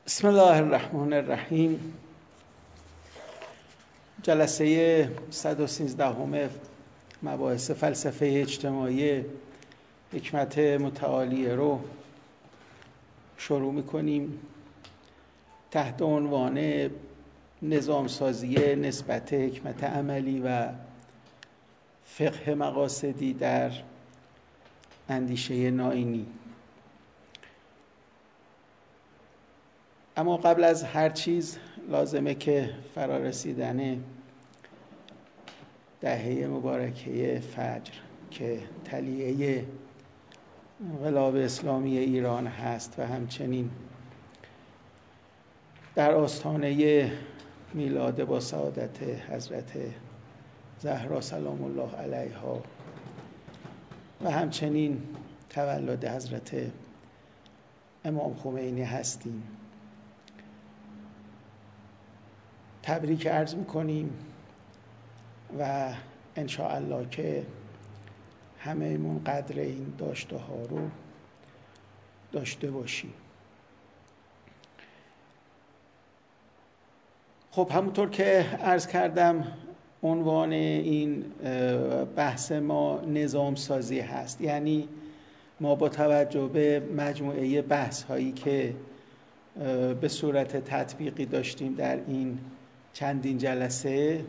بسم الله الرحمن الرحیم. جلسه 113 مباحث فلسفه اجتماعی حکمت متعالیه رو شروع میکنیم تحت عنوان نظامسازی نسبت حکمت عملی و فقه مقاصدی در اندیشه نائینی. اما قبل از هر چیز لازمه که فرا رسیدن دهه مبارکه فجر که تلیعه انقلاب اسلامی ایران هست و همچنین در آستانه میلاد با سعادت حضرت زهرا سلام الله علیها و همچنین تولد حضرت امام خمینی هستیم. تبریک عرض میکنیم و انشاءالله که همه‌مون قدر این داشته ها رو داشته باشیم. خب همونطور که عرض کردم عنوان این بحث ما نظام سازی هست، یعنی ما با توجه به مجموعه بحث هایی که به صورت تطبیقی داشتیم در این چندین جلسه،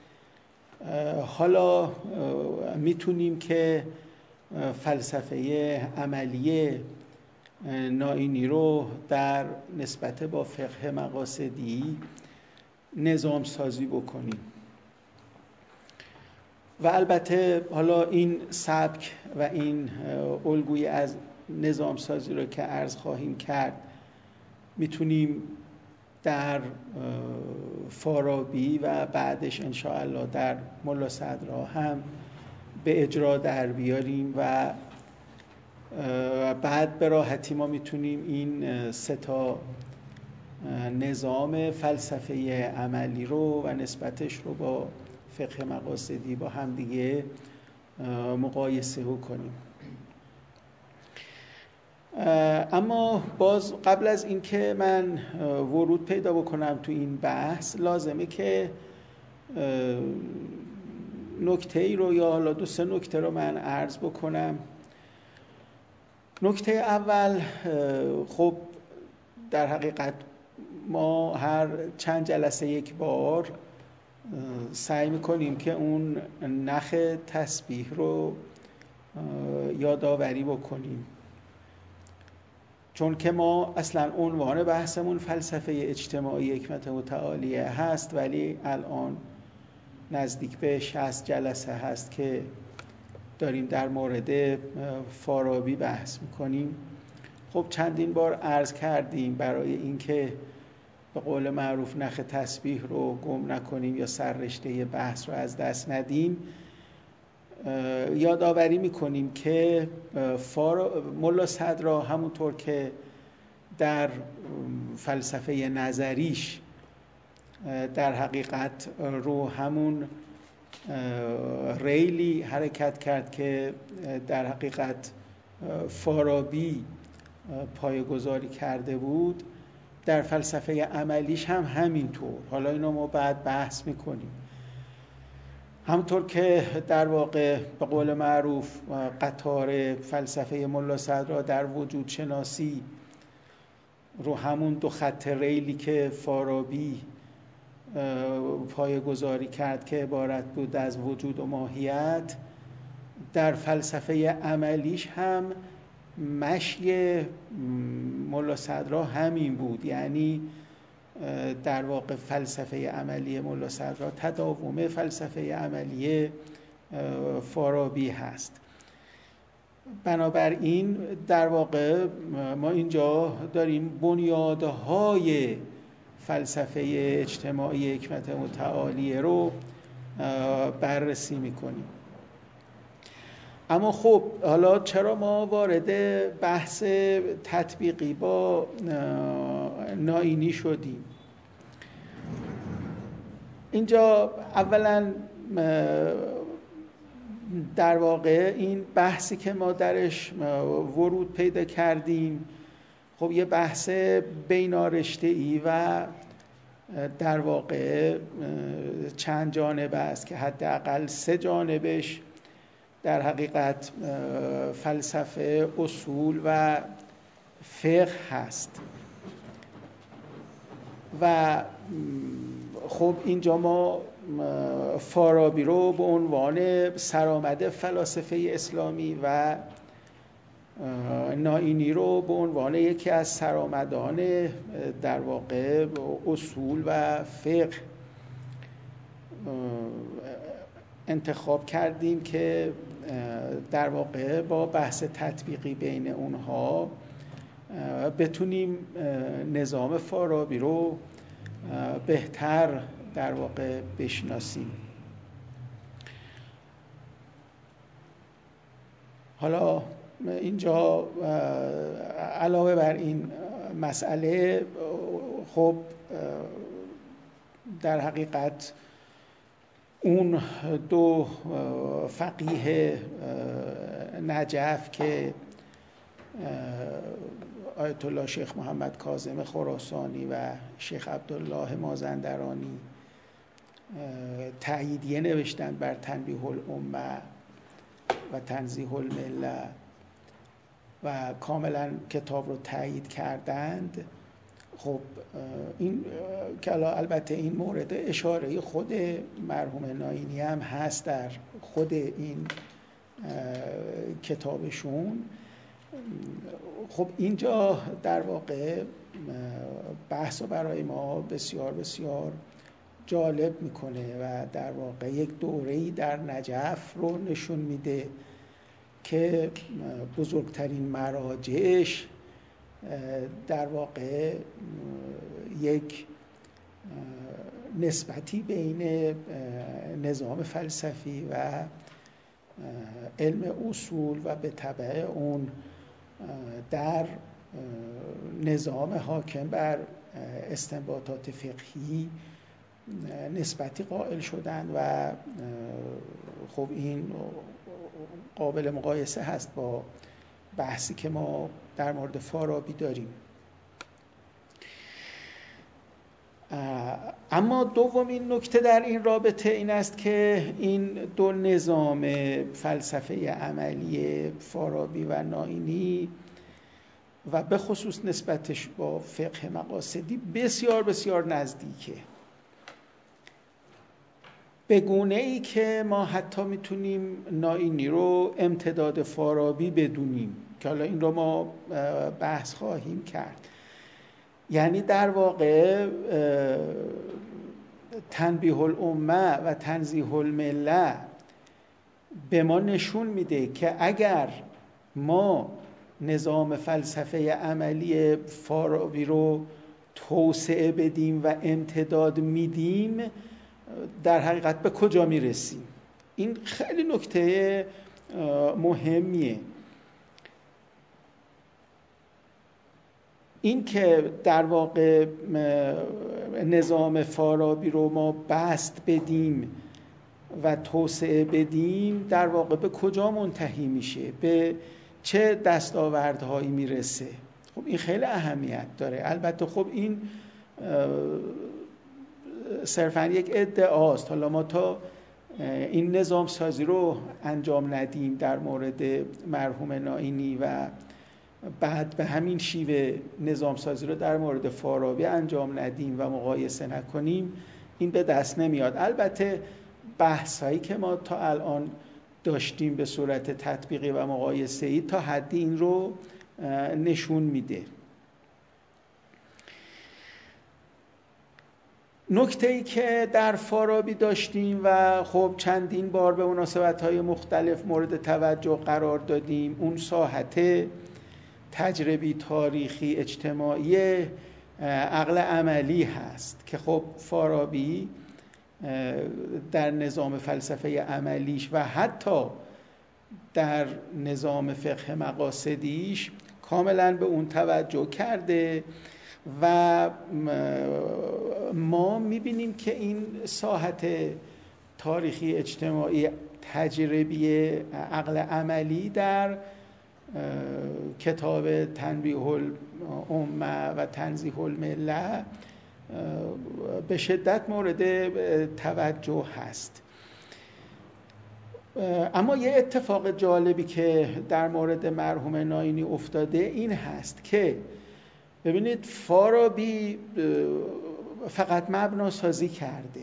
حالا میتونیم که فلسفه عملی نائینی رو در نسبت با فقه مقاصدی نظام سازی بکنیم. و البته حالا این سبک و این الگوی از نظام سازی رو که عرض خواهیم کرد میتونیم در فارابی و بعدش انشاءالله در ملا صدرا هم به اجرا در بیاریم و بعد به راحتی ما میتونیم این سه تا نظام فلسفه عملی رو و نسبتش رو با فقه مقاصدی با هم دیگه مقایسه کنیم. اما باز قبل از اینکه من ورود پیدا بکنم تو این بحث لازمه که نکته ای رو یا حالا دو سه نکته رو من عرض بکنم. نکته اول، خب در حقیقت ما هر چند جلسه یک بار سعی میکنیم که اون نخ تسبیح رو یادآوری بکنیم، چون که ما اصلا عنوان بحثمون فلسفه اجتماعی حکمت متعالیه هست، ولی الان نزدیک به 60 جلسه هست که داریم در مورد فارابی بحث میکنیم. خب چندین بار عرض کردیم برای اینکه به قول معروف نخ تسبیح رو گم نکنیم یا سررشته بحث رو از دست ندیم، یادآوری میکنیم که ملا صدرا همونطور که در فلسفه نظریش در حقیقت رو همون ریلی حرکت کرد که در حقیقت فارابی پایه‌گذاری کرده بود، در فلسفه عملیش هم همینطور. حالا اینو ما بعد بحث میکنیم. همونطور که در واقع به قول معروف قطار فلسفه ملا صدرا در وجود شناسی رو همون دو خط ریلی که فارابی پایه‌گذاری کرد که عبارت بود از وجود و ماهیت، در فلسفه عملیش هم مشی ملا صدرا همین بود. یعنی در واقع فلسفه عملی ملا صدرا تداوم فلسفه عملی فارابی هست. بنابراین در واقع ما اینجا داریم بنیادهای فلسفه اجتماعی حکمت متعالیه رو بررسی میکنیم. اما خب حالا چرا ما وارد بحث تطبیقی با نائینی شدیم؟ اینجا اولا در واقع این بحثی که ما درش ورود پیدا کردیم خب یه بحث بینارشته‌ای و در واقع چند جانبه است که حداقل 3 جانبش در حقیقت فلسفه، اصول و فقه هست. و خب اینجا ما فارابی رو به عنوان سرآمد فلاسفه اسلامی و نائینی رو به عنوان یکی از سرآمدان در واقع اصول و فقه انتخاب کردیم که در واقع با بحث تطبیقی بین اونها بتونیم نظام فارابی رو بهتر در واقع بشناسیم. حالا اینجا علاوه بر این مسئله خب در حقیقت اون 2 فقیه نجف که آیت الله شیخ محمد کاظم خراسانی و شیخ عبدالله مازندرانی تأییدیه نوشتن بر تنبیه الامه و تنزیه المله و کاملا کتاب رو تأیید کردند. خب این که البته این مورد اشاره خود مرحوم نائینی هم هست در خود این کتابشون. خب اینجا در واقع بحث رو برای ما بسیار بسیار جالب میکنه و در واقع یک دوره‌ای در نجف رو نشون میده که بزرگترین مراجعش در واقع یک نسبتی بین نظام فلسفی و علم اصول و به تبع اون در نظام حاکم بر استنباطات فقهی نسبتی قائل شدن و خب این قابل مقایسه هست با بحثی که ما در مورد فارابی داریم. اما دومین نکته در این رابطه این است که این 2 نظام فلسفه عملی فارابی و نائینی و به خصوص نسبتش با فقه مقاصدی بسیار بسیار نزدیکه، به گونه ای که ما حتی میتونیم نائینی رو امتداد فارابی بدونیم که حالا این رو ما بحث خواهیم کرد. یعنی در واقع تنبیه الامه و تنزیه المله به ما نشون میده که اگر ما نظام فلسفه عملی فارابی رو توسعه بدیم و امتداد میدیم در حقیقت به کجا میرسیم. این خیلی نکته مهمیه. این که در واقع نظام فارابی رو ما بسط بدیم و توسعه بدیم در واقع به کجا منتهی میشه، به چه دستاوردهایی میرسه. خب این خیلی اهمیت داره. البته خب این صرفاً یک ادعاست. حالا ما تا این نظام سازی رو انجام ندیم در مورد مرحوم نائینی و بعد به همین شیوه نظام سازی رو در مورد فارابی انجام ندیم و مقایسه نکنیم، این به دست نمیاد. البته بحثایی که ما تا الان داشتیم به صورت تطبیقی و مقایسه‌ای تا حدی این رو نشون میده. نکته‌ای که در فارابی داشتیم و خب چندین بار به مناسبت‌های مختلف مورد توجه قرار دادیم، اون ساحت تجربی، تاریخی، اجتماعی عقل عملی هست که خب فارابی در نظام فلسفه عملیش و حتی در نظام فقه مقاصدیش کاملا به اون توجه کرده و ما میبینیم که این ساحت تاریخی، اجتماعی، تجربی عقل عملی در کتاب تنبیه الامه و تنزیه المله به شدت مورد توجه هست. اما یه اتفاق جالبی که در مورد مرحوم ناینی افتاده این هست که ببینید فارابی فقط مبنا سازی کرده،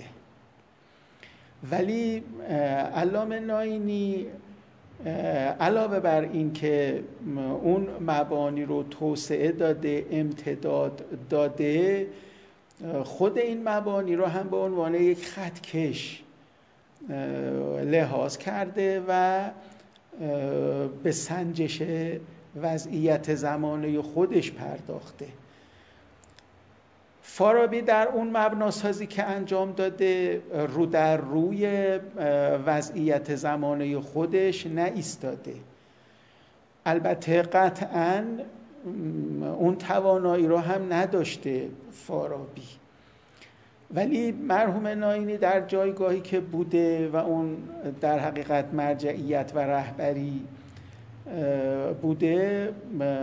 ولی علامه ناینی علاوه بر این که اون مبانی رو توسعه داده، امتداد داده، خود این مبانی رو هم به عنوان یک خطکش لحاظ کرده و به سنجش وضعیت زمانه خودش پرداخته. فارابی در اون مبناسازی که انجام داده رو در روی وضعیت زمانه خودش نایستاده. البته قطعاً اون توانایی رو هم نداشته فارابی، ولی مرحوم ناینی در جایگاهی که بوده و اون در حقیقت مرجعیت و رهبری بوده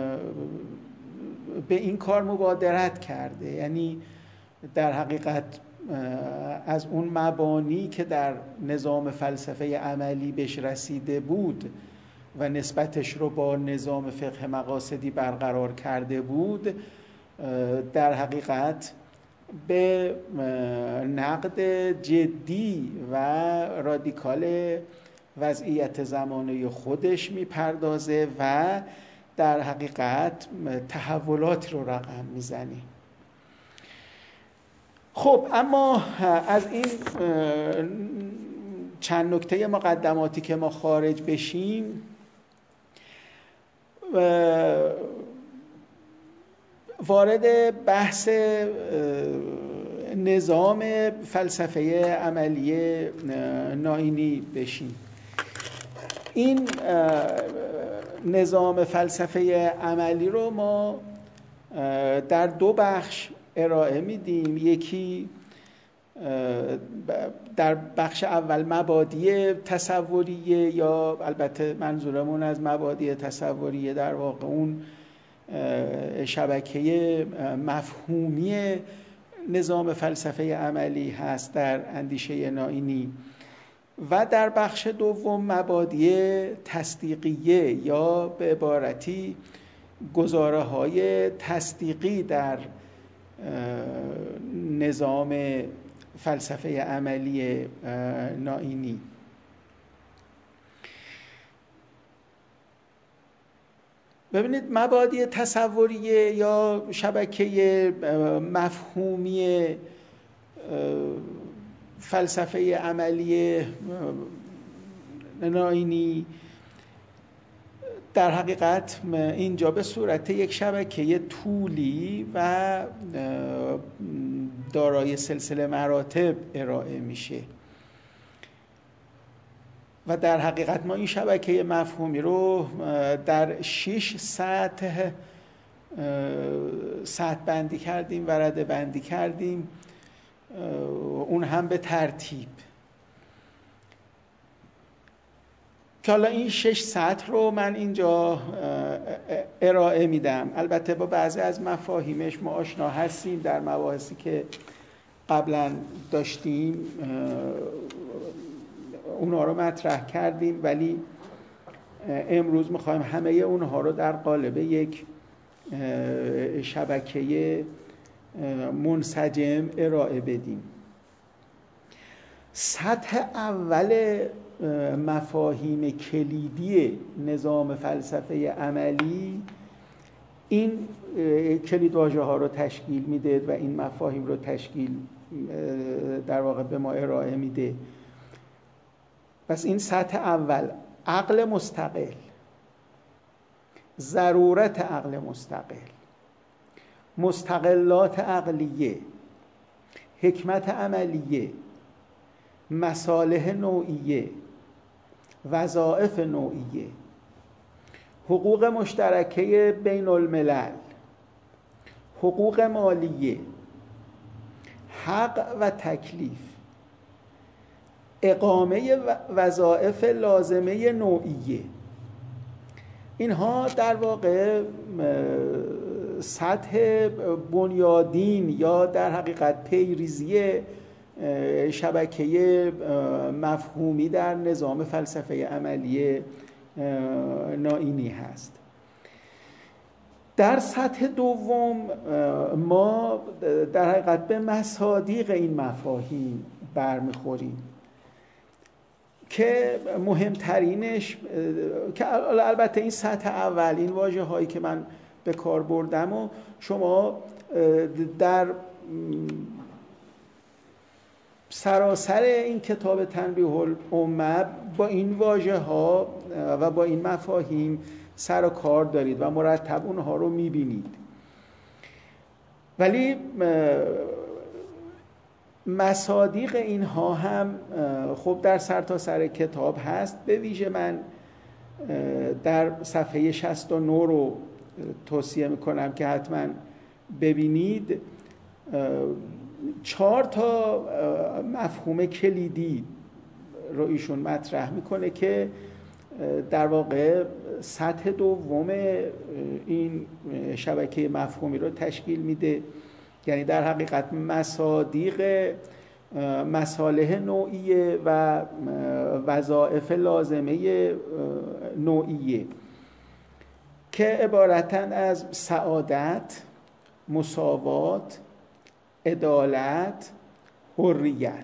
به این کار مبادرت کرده. یعنی در حقیقت از اون مبانی که در نظام فلسفه عملی بهش رسیده بود و نسبتش رو با نظام فقه مقاصدی برقرار کرده بود، در حقیقت به نقد جدی و رادیکال وضعیت زمانه خودش میپردازه و در حقیقت تحولات رو رقم میزنه. خب اما از این چند نکته مقدماتی که ما خارج بشیم، وارد بحث نظام فلسفه عملی ناینی بشیم. این نظام فلسفه عملی رو ما در دو بخش ارائه میدیم. یکی در بخش اول مبادی تصوریه، یا البته منظورمون از مبادی تصوریه در واقع اون شبکه مفهومی نظام فلسفه عملی هست در اندیشه ناینی، و در بخش دوم مبادی تصدیقیه یا به عبارتی گزاره های تصدیقی در نظام فلسفه عملی ناینی. ببینید مبادی تصوریه یا شبکه مفهومی فلسفه عملی ناینی در حقیقت اینجا به صورت یک شبکه طولی و دارای سلسله مراتب ارائه میشه و در حقیقت ما این شبکه مفهومی رو در 6 سطح بندی کردیم و رده بندی کردیم، اون هم به ترتیب، که حالا این 6 سطح رو من اینجا ارائه میدم. البته با بعضی از مفاهیمش ما آشنا هستیم، در مباحثی که قبلا داشتیم اونها رو مطرح کردیم، ولی امروز میخوایم همه اونها رو در قالب یک شبکه منسجم ارائه بدیم. سطح اول مفاهیم کلیدی نظام فلسفه عملی این کلیدواژه ها رو تشکیل میده و این مفاهیم رو تشکیل در واقع به ما ارائه میده. پس این سطح اول: عقل مستقل، ضرورت عقل مستقل، مستقلات عقلیه، حکمت عملیه، مصالح نوعیه، وظایف نوعیه، حقوق مشترکه بین الملل، حقوق مالیه، حق و تکلیف، اقامه وظایف لازمه نوعیه، اینها در واقع سطح بنیادین یا در حقیقت پیریزی شبکه مفهومی در نظام فلسفه عملی نائینی هست. در سطح دوم ما در حقیقت به مصادیق این مفاهیم برمیخوریم که مهمترینش که البته این سطح اول، این واژه هایی که من به کار بردم و شما در سراسر این کتاب تنبیه الامه با این واژه ها و با این مفاهیم سر و کار دارید و مرتب اونها رو میبینید. ولی مصادیق اینها هم خب در سرتاسر کتاب هست. به ویژه من در صفحه 69 رو توصیه میکنم که حتما ببینید. 4 تا مفهوم کلیدی رو ایشون مطرح میکنه که در واقع سطح دوم این شبکه مفهومی رو تشکیل میده. یعنی در حقیقت مصادیق مصالح نوعیه و وظایف لازمه نوعیه که عبارتن از سعادت، مساوات، عدالت، حریت.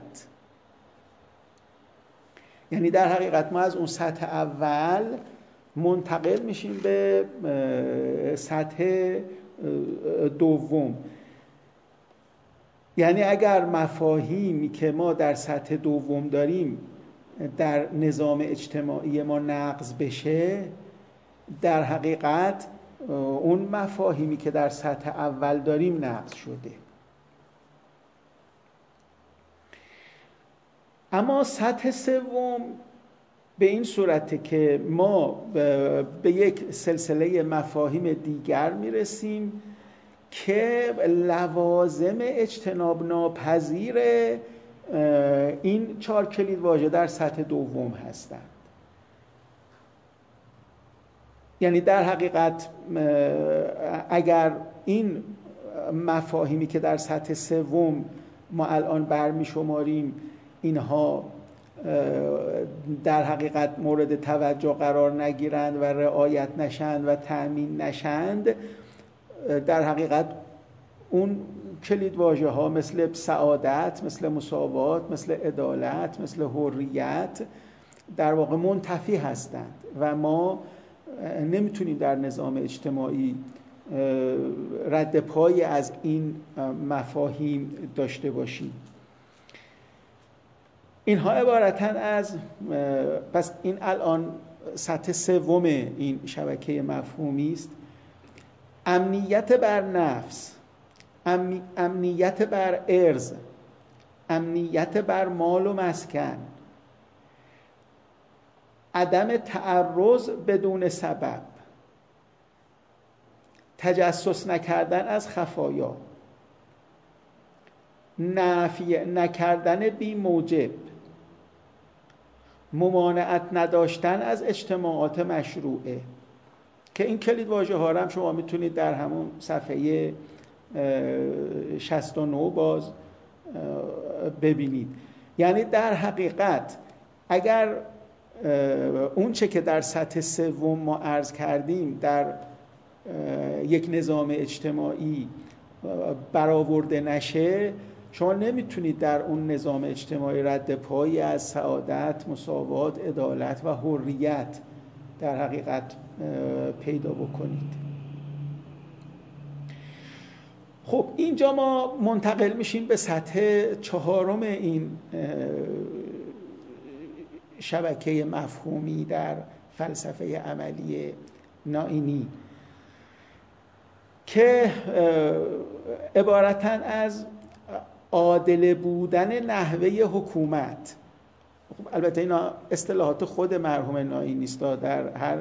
یعنی در حقیقت ما از اون سطح اول منتقل میشیم به سطح دوم. یعنی اگر مفاهیمی که ما در سطح دوم داریم در نظام اجتماعی ما نقض بشه، در حقیقت اون مفاهیمی که در سطح اول داریم نقض شده. اما سطح سوم به این صورته که ما به یک سلسله مفاهیم دیگر میرسیم که لوازم اجتناب ناپذیر این 4 کلید واژه در سطح دوم هستند. یعنی در حقیقت اگر این مفاهیمی که در سطح سوم ما الان برمی شماریم اینها در حقیقت مورد توجه قرار نگیرند و رعایت نشند و تأمین نشند، در حقیقت اون کلید واژه ها مثل سعادت، مثل مساوات، مثل عدالت، مثل حریت در واقع منتفی هستند و ما نمیتونیم در نظام اجتماعی رد پایی از این مفاهیم داشته باشیم. اینها عبارتن از پس این الان سطح سوم این شبکه مفهومی است. امنیت بر نفس، امنیت بر ارض، امنیت بر مال و مسکن، عدم تعرض بدون سبب، تجسس نکردن از خفایا، نفی نکردن بی موجب، ممانعت نداشتن از اجتماعات مشروعه که این کلید واژه ها هم شما میتونید در همون صفحه 69 باز ببینید. یعنی در حقیقت اگر اون چه که در سطح سوم ما عرض کردیم در یک نظام اجتماعی برآورده نشه، شما نمیتونید در اون نظام اجتماعی رد پایی از سعادت، مساوات، عدالت و حریت در حقیقت پیدا بکنید. خب اینجا ما منتقل میشیم به سطح 4 این شبکه مفهومی در فلسفه عملی نائینی که عبارتن از عادل بودن نحوه حکومت. البته اینا اصطلاحات خود مرحوم نائینی است، در هر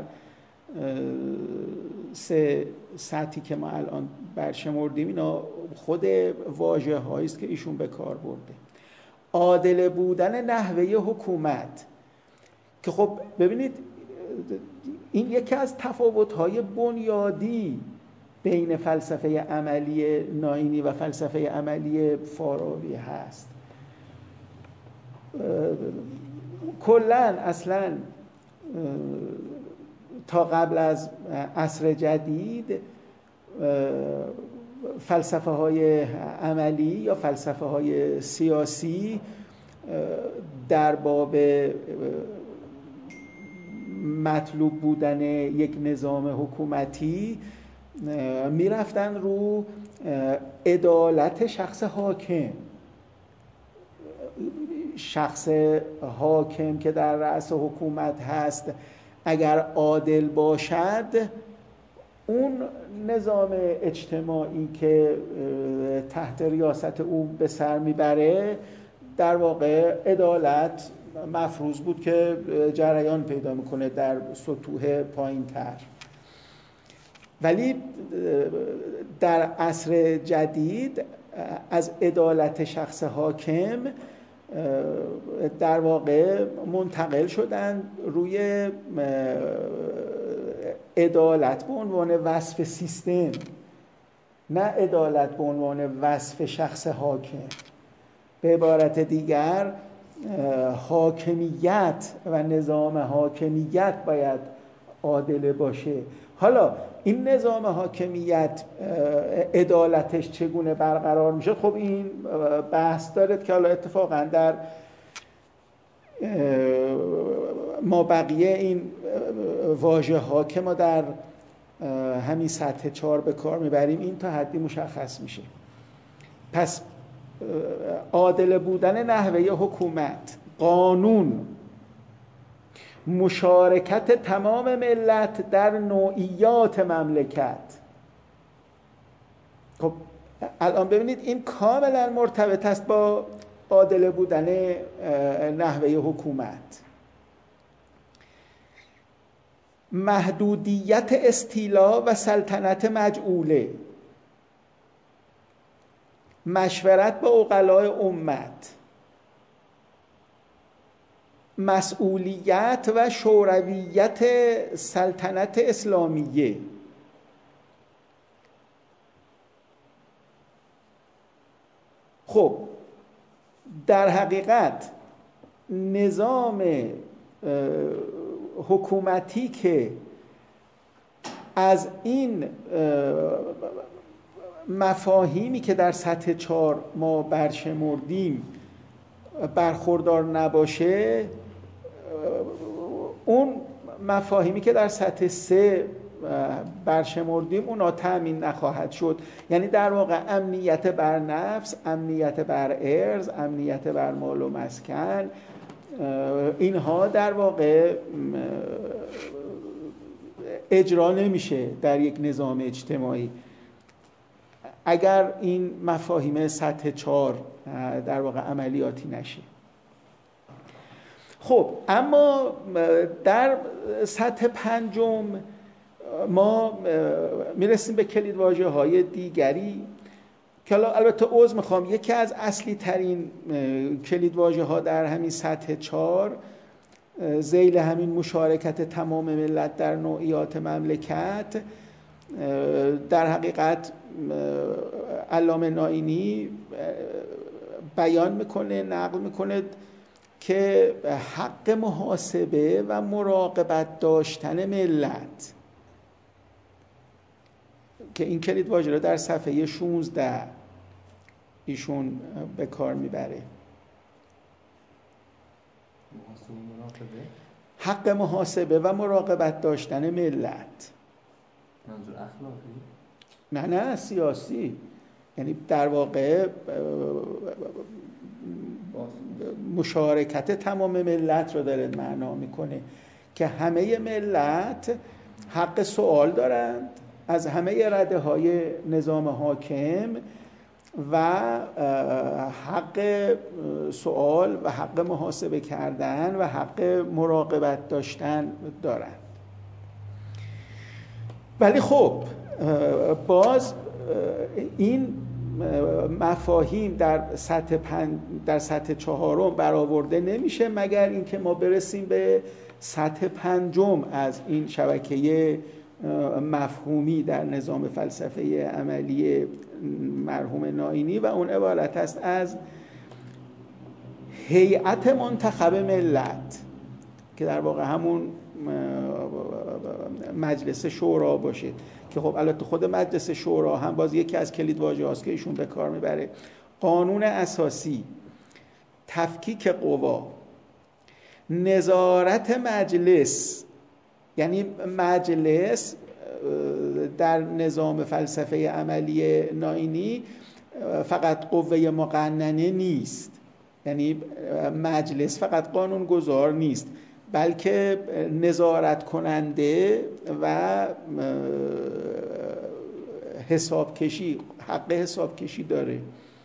3 سطحی که ما الان برشمردیم اینا خود واژه هایی است که ایشون به کار برده. عادل بودن نحوه حکومت که خب ببینید این یکی از تفاوت‌های بنیادی بین فلسفه عملی ناینی و فلسفه عملی فارابی هست. کلاً اصلاً تا قبل از عصر جدید فلسفه های عملی یا فلسفه های سیاسی در باب مطلوب بودن یک نظام حکومتی میرفتن رو عدالت شخص حاکم. شخص حاکم که در رأس حکومت هست اگر عادل باشد، اون نظام اجتماعی که تحت ریاست او به سر میبره در واقع عدالت مفروض بود که جریان پیدا میکنه در سطوح پایین تر. ولی در عصر جدید از عدالت شخص حاکم در واقع منتقل شدن روی عدالت به عنوان وصف سیستم، نه عدالت به عنوان وصف شخص حاکم. به عبارت دیگر حاکمیت و نظام حاکمیت باید عادل باشه. حالا این نظام حاکمیت عدالتش چگونه برقرار میشه؟ خب این بحث دارد که حالا اتفاقا در ما بقیه این واژه ها که ما در همین سطح 4 به کار میبریم این تا حدی مشخص میشه. پس عادل بودن نحوه حکومت، قانون، مشارکت تمام ملت در نوعیات مملکت. خب الان ببینید این کاملا مرتبط است با عادل بودن نحوه حکومت. محدودیت استیلا و سلطنت مجعوله، مشورت با عقلای امت، مسئولیت و شورویت سلطنت اسلامیه. خب در حقیقت نظام حکومتی که از این مفاهیمی که در سطح 4 ما برشمردیم برخوردار نباشه، اون مفاهیمی که در سطح 3 برشمردیم اونا تأمین نخواهد شد. یعنی در واقع امنیت بر نفس، امنیت بر ارض، امنیت بر مال و مسکن، اینها در واقع اجرا نمیشه در یک نظام اجتماعی اگر این مفاهیم سطح 4 در واقع عملیاتی نشه. خب اما در سطح 5 ما میرسیم به کلیدواژه‌های دیگری که البته عذر میخوام، یکی از اصلی ترین کلیدواژه‌ها در همین سطح 4 ذیل همین مشارکت تمام ملت در نوعیات مملکت، در حقیقت علامه نائینی بیان میکنه، نقل میکنه که حق محاسبه و مراقبت داشتن ملت، که این کلید واژه رو در صفحه 16 ایشون به کار میبره. حق محاسبه و مراقبت داشتن ملت. منظور اخلاقی؟ نه سیاسی. یعنی در واقع مشارکت تمام ملت رو داره معنا میکنه که همه ملت حق سوال دارند از همه رده های نظام حاکم و حق سوال و حق محاسبه کردن و حق مراقبت داشتن دارند. ولی خب باز این مفاهیم در سطح چهارم برآورده نمیشه مگر اینکه ما برسیم به سطح پنجم از این شبکه مفهومی در نظام فلسفه عملی مرحوم نائینی و اون عبارت است از هیئت منتخب ملت که در واقع همون مجلس شورا باشه که خب البته خود مجلس شورا هم باز یکی از کلیدواژه هاست که ایشون به کار میبره. قانون اساسی، تفکیک قوا، نظارت مجلس، یعنی مجلس در نظام فلسفه عملی نائینی فقط قوه مقننه نیست، یعنی مجلس فقط قانون گذار نیست بلکه نظارت کننده و حسابکشی، حق حسابکشی داره.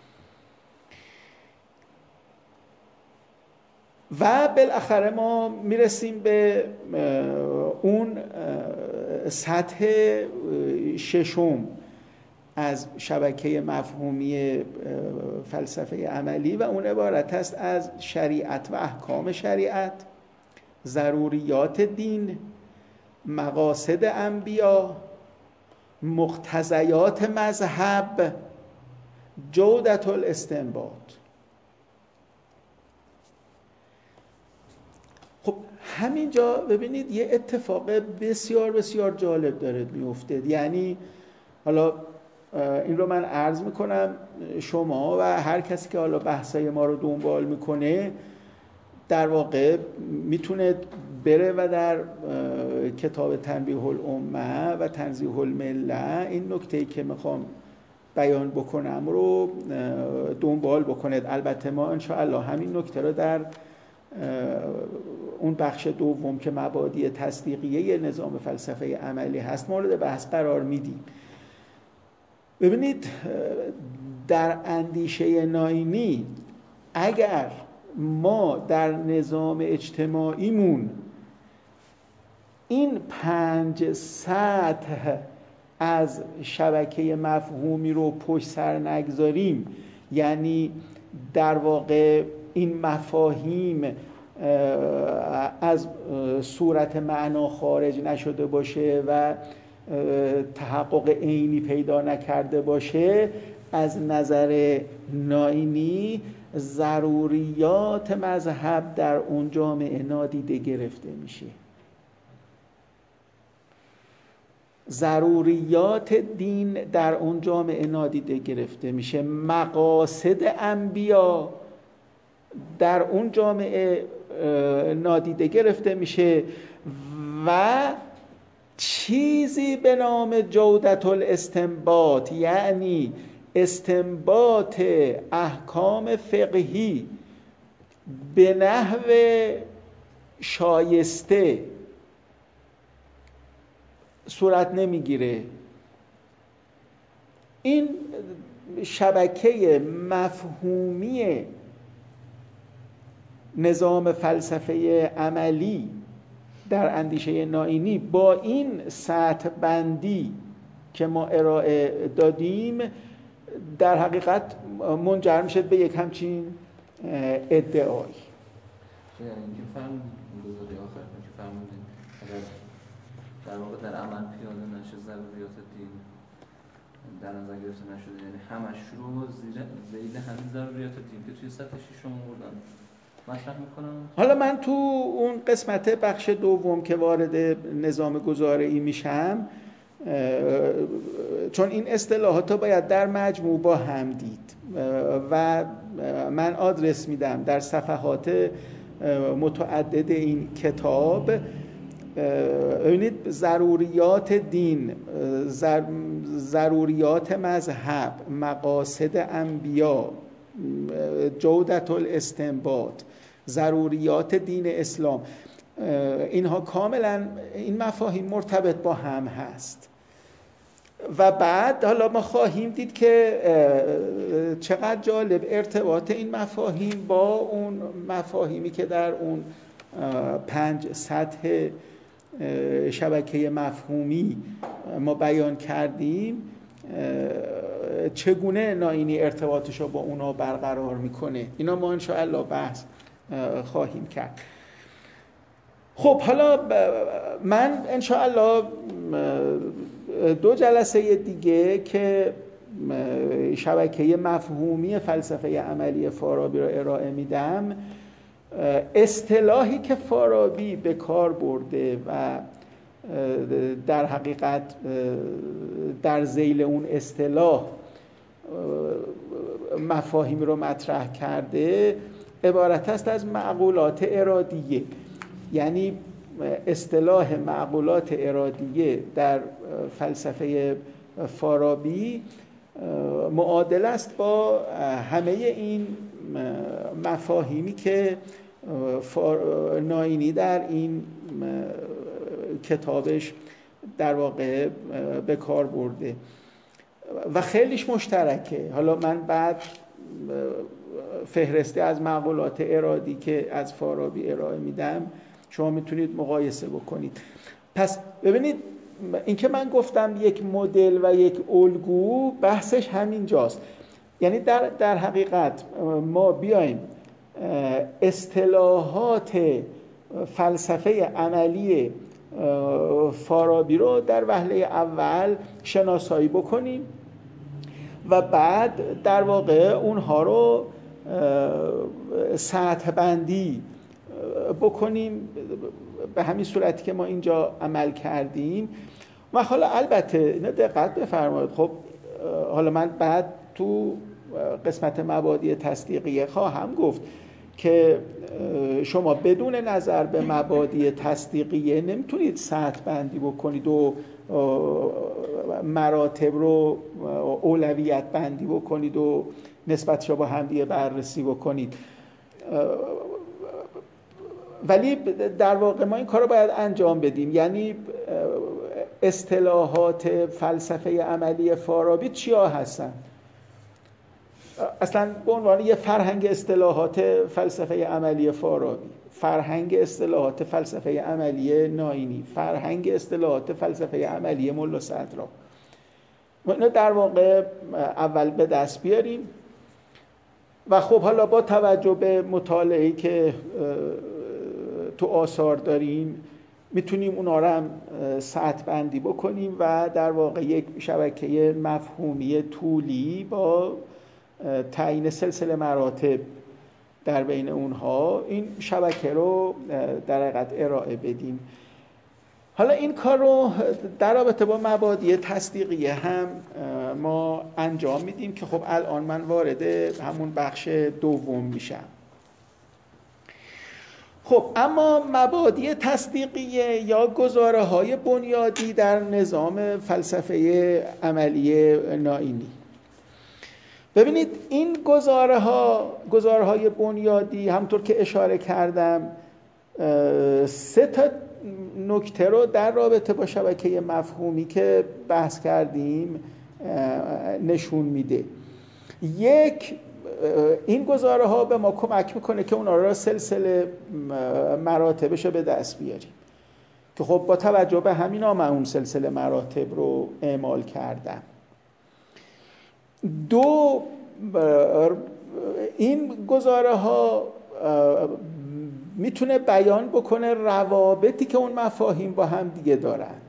و بالاخره ما میرسیم به اون سطح ششم از شبکه مفهومی فلسفه عملی و اون عبارت است از شریعت و احکام شریعت، ضروریات دین، مقاصد انبیا، مقتضیات مذهب، جودت الاستنباط. خب همینجا ببینید یه اتفاق بسیار بسیار جالب داره میفته. یعنی حالا این رو من عرض میکنم شما و هر کسی که حالا بحثای ما رو دنبال میکنه در واقع میتونه بره و در کتاب تنبیه الامه و تنزیه المله این نکته‌ای که میخوام بیان بکنم رو دنبال بکنید. البته ما انشاءالله همین نکته رو در اون بخش دوم که مبادی تصدیقیه نظام فلسفه عملی هست مورد بحث قرار میدیم. ببینید در اندیشه نائینی اگر ما در نظام اجتماعیمون این 5 سطح از شبکه مفهومی رو پشت سر نگذاریم، یعنی در واقع این مفاهیم از صورت معنا خارج نشده باشه و تحقق عینی پیدا نکرده باشه، از نظر نائینی ضروریات مذهب در اون جامعه نادیده گرفته میشه، ضروریات دین در اون جامعه نادیده گرفته میشه، مقاصد انبیا در اون جامعه نادیده گرفته میشه و چیزی به نام جودت الاستنباط، یعنی استنباط احکام فقهی به نحو شایسته صورت نمیگیره. این شبکه مفهومی نظام فلسفه عملی در اندیشه نائینی با این سطح بندی که ما ارائه دادیم در حقیقت منجر میشه به یک همچین ادعایی. یعنی اینکه گزارش آخر که فرمودین اگر در واقع در عمل پیاده نشه ضروریات دین در نظر گرفته نشده، یعنی همش رو زیر همین ضروریات دین که توی سطح ششم آوردن مطرح میکنم. حالا من تو اون قسمت بخش دوم که وارد نظام گزاره‌ای میشم، چون این اصطلاحات رو باید در مجموع با هم دید و من آدرس میدم در صفحات متعدد این کتاب. ببینید ضروریات دین، ضروریات مذهب، مقاصد انبیا، جودت الاستنباط، ضروریات دین اسلام، اینها کاملا این مفاهیم مرتبط با هم هست و بعد حالا ما خواهیم دید که چقدر جالب ارتباط این مفاهیم با اون مفاهیمی که در اون 5 سطح شبکه مفهومی ما بیان کردیم چگونه ناینی ارتباطش رو با اونا برقرار میکنه، اینا ما انشاءالله بحث خواهیم کرد. خب حالا من انشاءالله 2 جلسه دیگه که شبکه مفهومی فلسفه عملی فارابی رو ارائه میدم، اصطلاحی که فارابی به کار برده و در حقیقت در ذیل اون اصطلاح مفاهیم رو مطرح کرده عبارت است از معقولات ارادیه. یعنی اصطلاح معقولات ارادیه در فلسفه فارابی معادل است با همه این مفاهیمی که ناینی در این کتابش در واقع به کار برده و خیلیش مشترکه. حالا من بعد فهرسته از معقولات ارادی که از فارابی ارائه میدم شما میتونید مقایسه بکنید. پس ببینید اینکه من گفتم یک مدل و یک الگو، بحثش همین جاست. یعنی در حقیقت ما بیایم اصطلاحات فلسفه عملی فارابی رو در وهله اول شناسایی بکنیم و بعد در واقع اونها رو سطح بندی بکنیم به همین صورتی که ما اینجا عمل کردیم. و حالا البته اینو دقت بفرمایید، خب حالا من بعد تو قسمت مبادی تصدیقیه خواهم گفت که شما بدون نظر به مبادی تصدیقیه نمیتونید سطح بندی بکنید و مراتب رو اولویت بندی بکنید و نسبتش با هم دیگه بررسی بکنید. ولی در واقع ما این کار رو باید انجام بدیم. یعنی اصطلاحات فلسفه عملی فارابی چیا هستن؟ اصلا به عنوان یه فرهنگ اصطلاحات فلسفه عملی فارابی، فرهنگ اصطلاحات فلسفه عملی ناینی، فرهنگ اصطلاحات فلسفه عملی ملا صدرا، ما اینو در واقع اول به دست بیاریم و خب حالا با توجه به مطالعه‌ای که تو آثار داریم میتونیم اونا رو هم سطح بندی بکنیم و در واقع یک شبکه مفهومی طولی با تعیین سلسله مراتب در بین اونها این شبکه رو در حقیقت ارائه بدیم. حالا این کار رو در رابطه با مبادی تصدیقیه هم ما انجام میدیم که خب الان من وارد همون بخش دوم میشم. خب اما مبادی تصدیقیه یا گزاره‌های بنیادی در نظام فلسفه عملی ناینی، ببینید این گزاره‌های بنیادی همونطور که اشاره کردم 3 تا نکته رو در رابطه با شبکه مفهومی که بحث کردیم نشون میده. یک، این گزاره‌ها به ما کمک میکنه که اونا را سلسله مراتبش رو به دست بیاریم که خب با توجه به همینا من اون سلسله مراتب رو اعمال کردم. 2، این گزاره‌ها میتونه بیان بکنه روابطی که اون مفاهیم با هم دیگه دارند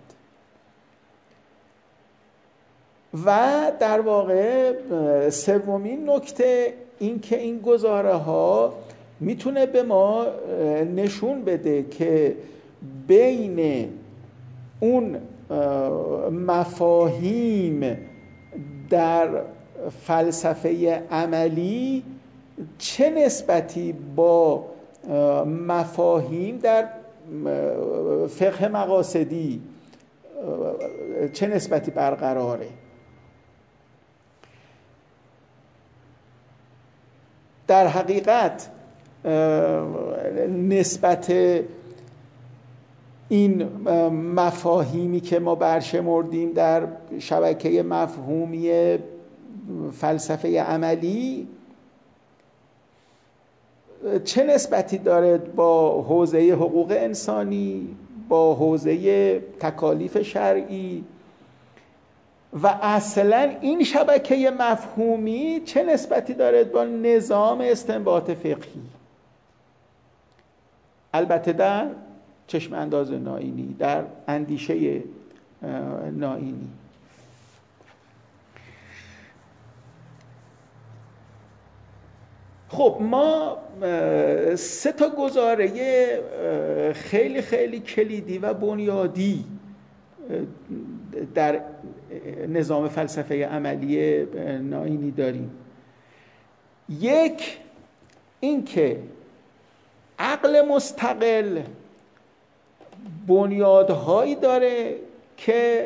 و در واقع 3مین نکته این که این گزاره‌ها میتونه به ما نشون بده که بین اون مفاهیم در فلسفه عملی چه نسبتی با مفاهیم در فقه مقاصدی چه نسبتی برقراره. در حقیقت نسبت این مفاهیمی که ما برشمردیم در شبکه مفهومی فلسفه عملی چه نسبتی داره با حوزه حقوق انسانی، با حوزه تکالیف شرعی و اصلا این شبکه مفهومی چه نسبتی داره با نظام استنباط فقهی؟ البته در چشم انداز نائینی، در اندیشه نائینی. خب ما 3 تا گزاره خیلی خیلی کلیدی و بنیادی در نظام فلسفه عملی نائینی داریم. یک، این که عقل مستقل بنیادهایی داره که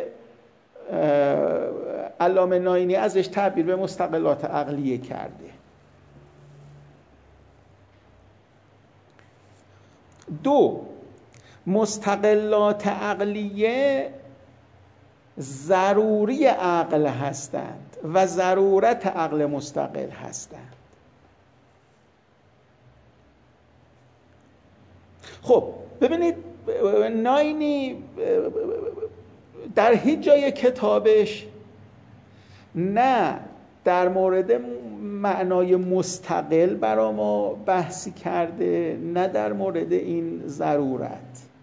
علامه نائینی ازش تعبیر به مستقلات عقلیه کرده. 2، مستقلات عقلیه ضروری عقل هستند و ضرورت عقل مستقل هستند. خب ببینید، نائینی در هیچ جای کتابش نه در مورد معنای مستقل برای ما بحثی کرده، نه در مورد این ضرورت.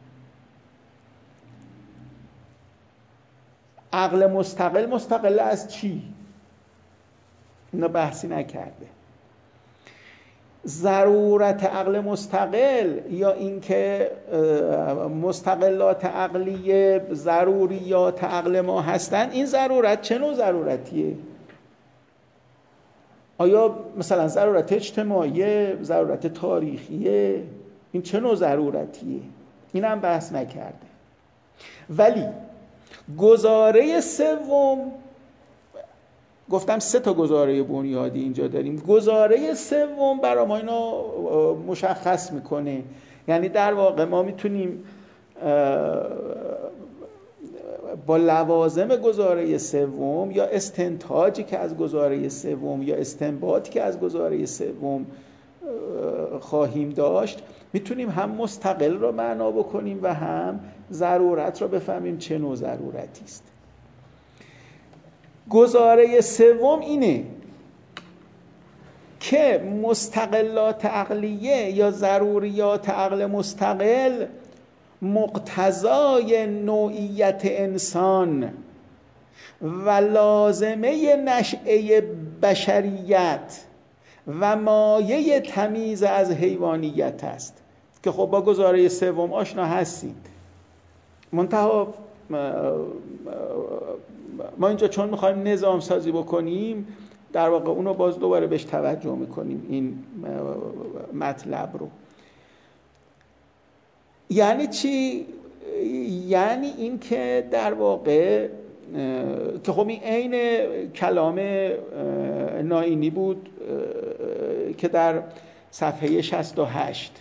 عقل مستقل از چی؟ اینا بحثی نکرده. ضرورت عقل مستقل یا اینکه مستقلات عقلیه ضروریات عقل ما هستند، این ضرورت چه نوع ضرورتیه؟ آیا مثلا ضرورت اجتماعیه، ضرورت تاریخیه؟ این چه نوع ضرورتیه؟ این هم بحث نکرده. ولی گزاره سوم، گفتم 3 تا گزاره بنیادی اینجا داریم. گزاره سوم برای ما اینو مشخص میکنه. یعنی در واقع ما میتونیم با لوازم گزاره سوم یا استنتاجی که از گزاره سوم یا استنباطی که از گزاره سوم خواهیم داشت، میتونیم هم مستقل رو معنا بکنیم و هم ضرورت رو بفهمیم چه نوع ضرورتی است. گزاره سوم اینه که مستقلات عقلیه یا ضروریات عقل مستقل مقتضای نوعیت انسان و لازمه نشأه بشریت و مایه تمیز از حیوانیت است، که خب با گزاره سوم آشنا هستید. منتها ما اینجا چون میخوایم نظام سازی بکنیم، در واقع اونو باز دوباره بهش توجه میکنیم، این مطلب رو. یعنی چی؟ یعنی این که در واقع که خب این عین کلام نائینی بود که در صفحه 68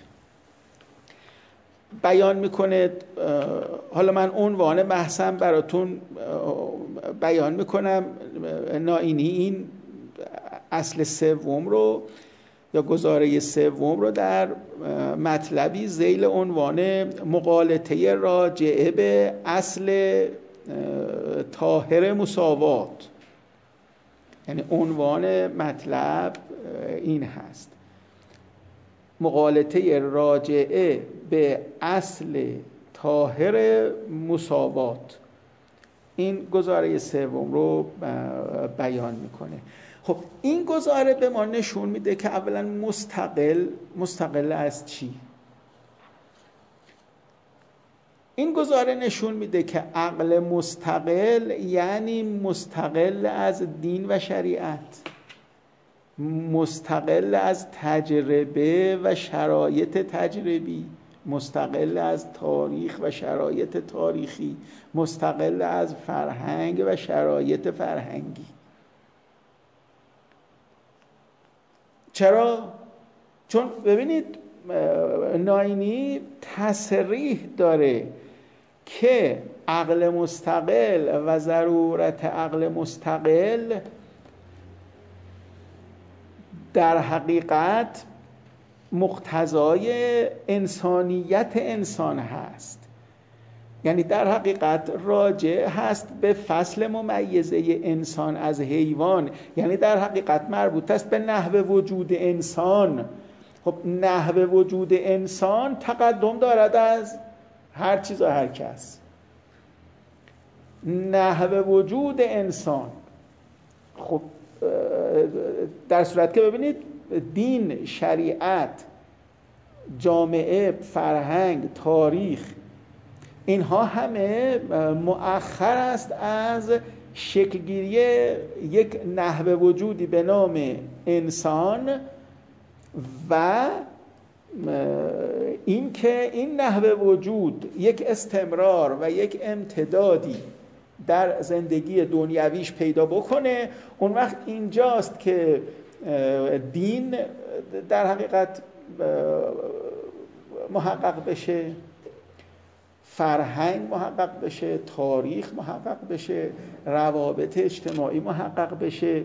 بیان میکنه. حالا من عنوان بحثم براتون بیان میکنم. نائینی این اصل سوم رو یا گزاره سوم رو در مطلبی ذیل عنوان مغالطه راجعه به اصل طاهر مساوات، یعنی عنوان مطلب این هست: مغالطه راجعه به اصل طاهر مساوات. این گزاره سوم رو بیان میکنه. خب این گزاره به ما نشون میده که اولا مستقل از چی؟ این گزاره نشون میده که عقل مستقل یعنی مستقل از دین و شریعت، مستقل از تجربه و شرایط تجربی، مستقل از تاریخ و شرایط تاریخی، مستقل از فرهنگ و شرایط فرهنگی. چرا؟ چون ببینید نائینی تصریح داره که عقل مستقل و ضرورت عقل مستقل در حقیقت مقتضای انسانیت انسان هست یعنی در حقیقت راجع هست به فصل ممیزه انسان از حیوان، یعنی در حقیقت مربوط است به نحو وجود انسان. خب نحو وجود انسان تقدم دارد از هر چیز و هر کس. نحو وجود انسان، خب در صورت که ببینید دین، شریعت، جامعه، فرهنگ، تاریخ، اینها همه مؤخر است از شکلگیری یک نحو وجودی به نام انسان و این که این نحو وجود یک استمرار و یک امتدادی در زندگی دنیویش پیدا بکنه. اون وقت اینجاست که دین در حقیقت محقق بشه، فرهنگ محقق بشه، تاریخ محقق بشه، روابط اجتماعی محقق بشه.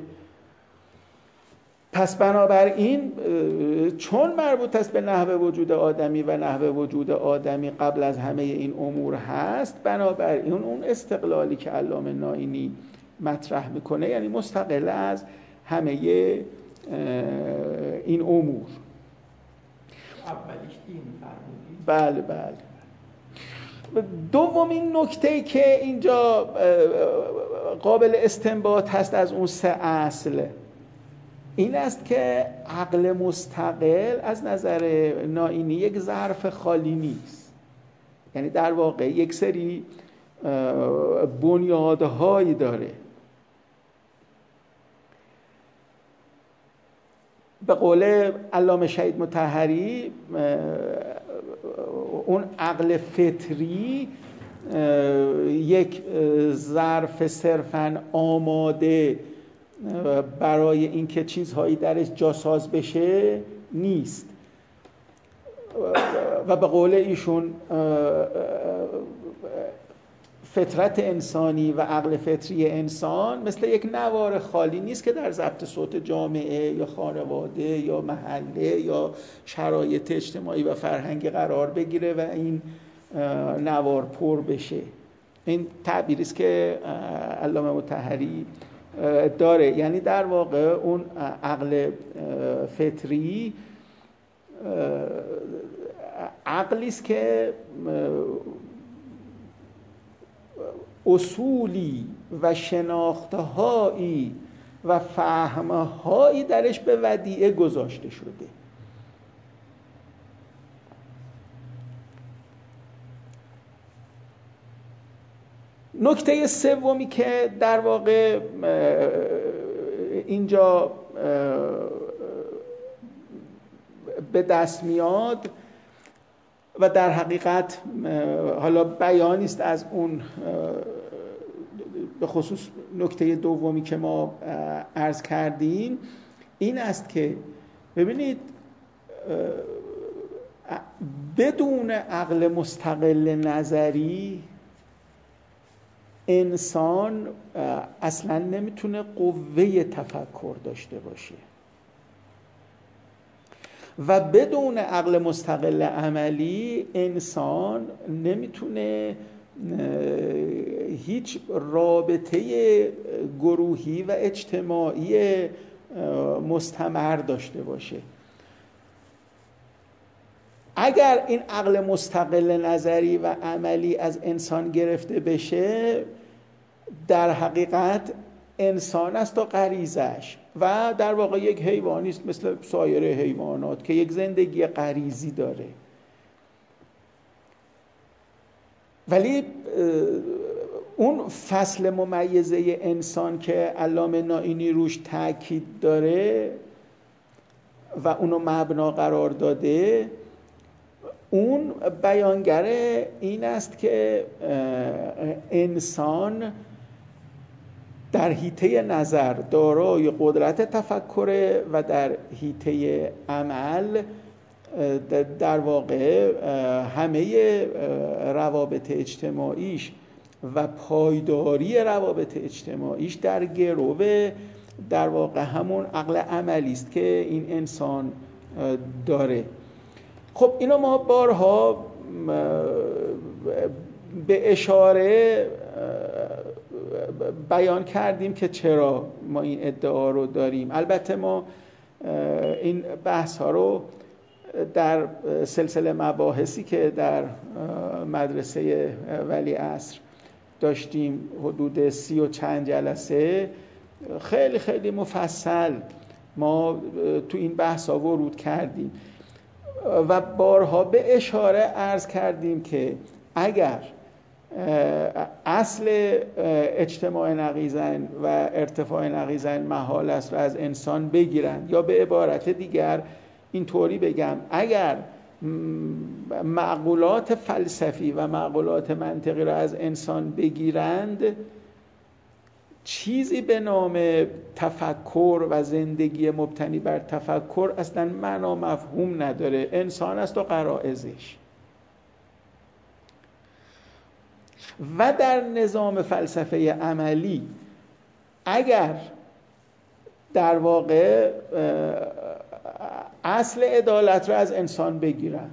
پس بنابراین چون مربوط است به نحو وجود آدمی و نحو وجود آدمی قبل از همه این امور هست، بنابراین اون استقلالی که علامه نائینی مطرح میکنه یعنی مستقل از همه این امور. اولیش دین فرمودید. بله بله. دومین نکته‌ای که اینجا قابل استنباط هست از اون سه اصل این است که عقل مستقل از نظر نائینی یک ظرف خالی نیست. یعنی در واقع یک سری بنیادهایی داره. به قول علامه شهید مطهری اون عقل فطری یک ظرف صرفاً آماده برای اینکه چیزهایی درش جاساز بشه نیست و به قول ایشون فطرت انسانی و عقل فطری انسان مثل یک نوار خالی نیست که در ضبط صوت جامعه یا خانواده یا محله یا شرایط اجتماعی و فرهنگی قرار بگیره و این نوار پر بشه. این تعبیری است که علامه مطهری داره. یعنی در واقع اون عقل فطری عقلی است که اصولی و شناختهایی و فهمهایی درش به ودیعه گذاشته شده. نکته سومی که در واقع اینجا به دست میاد و در حقیقت حالا بیانی است از اون به خصوص نکته دومی که ما عرض کردیم این است که ببینید بدون عقل مستقل نظری انسان اصلا نمیتونه قوه تفکر داشته باشه و بدون عقل مستقل عملی انسان نمیتونه هیچ رابطه گروهی و اجتماعی مستمر داشته باشه. اگر این عقل مستقل نظری و عملی از انسان گرفته بشه در حقیقت انسان است و غریزش و در واقع یک حیوانی است مثل سایر حیوانات که یک زندگی غریزی داره. ولی اون فصل ممیزه انسان که علامه نائینی روش تاکید داره و اونو مبنا قرار داده اون بیانگر این است که انسان در حیطه نظر دارای قدرت تفکر و در حیطه عمل در واقع همه روابط اجتماعیش و پایداری روابط اجتماعیش در گرو در واقع همون عقل عملی است که این انسان داره. خب اینو ما بارها به اشاره بیان کردیم که چرا ما این ادعا رو داریم. البته ما این بحث ها رو در سلسله مباحثی که در مدرسه ولیعصر داشتیم حدود 30 و چند جلسه خیلی خیلی مفصل ما تو این بحث ها ورود کردیم و بارها به اشاره عرض کردیم که اگر اصل اجتماع نقیضین و ارتفاع نقیضین محال است و از انسان بگیرند، یا به عبارت دیگر اینطوری بگم اگر معقولات فلسفی و معقولات منطقی را از انسان بگیرند، چیزی به نام تفکر و زندگی مبتنی بر تفکر اصلا معنا مفهوم نداره. انسان است و غرایزش. و در نظام فلسفه عملی اگر در واقع اصل عدالت را از انسان بگیرن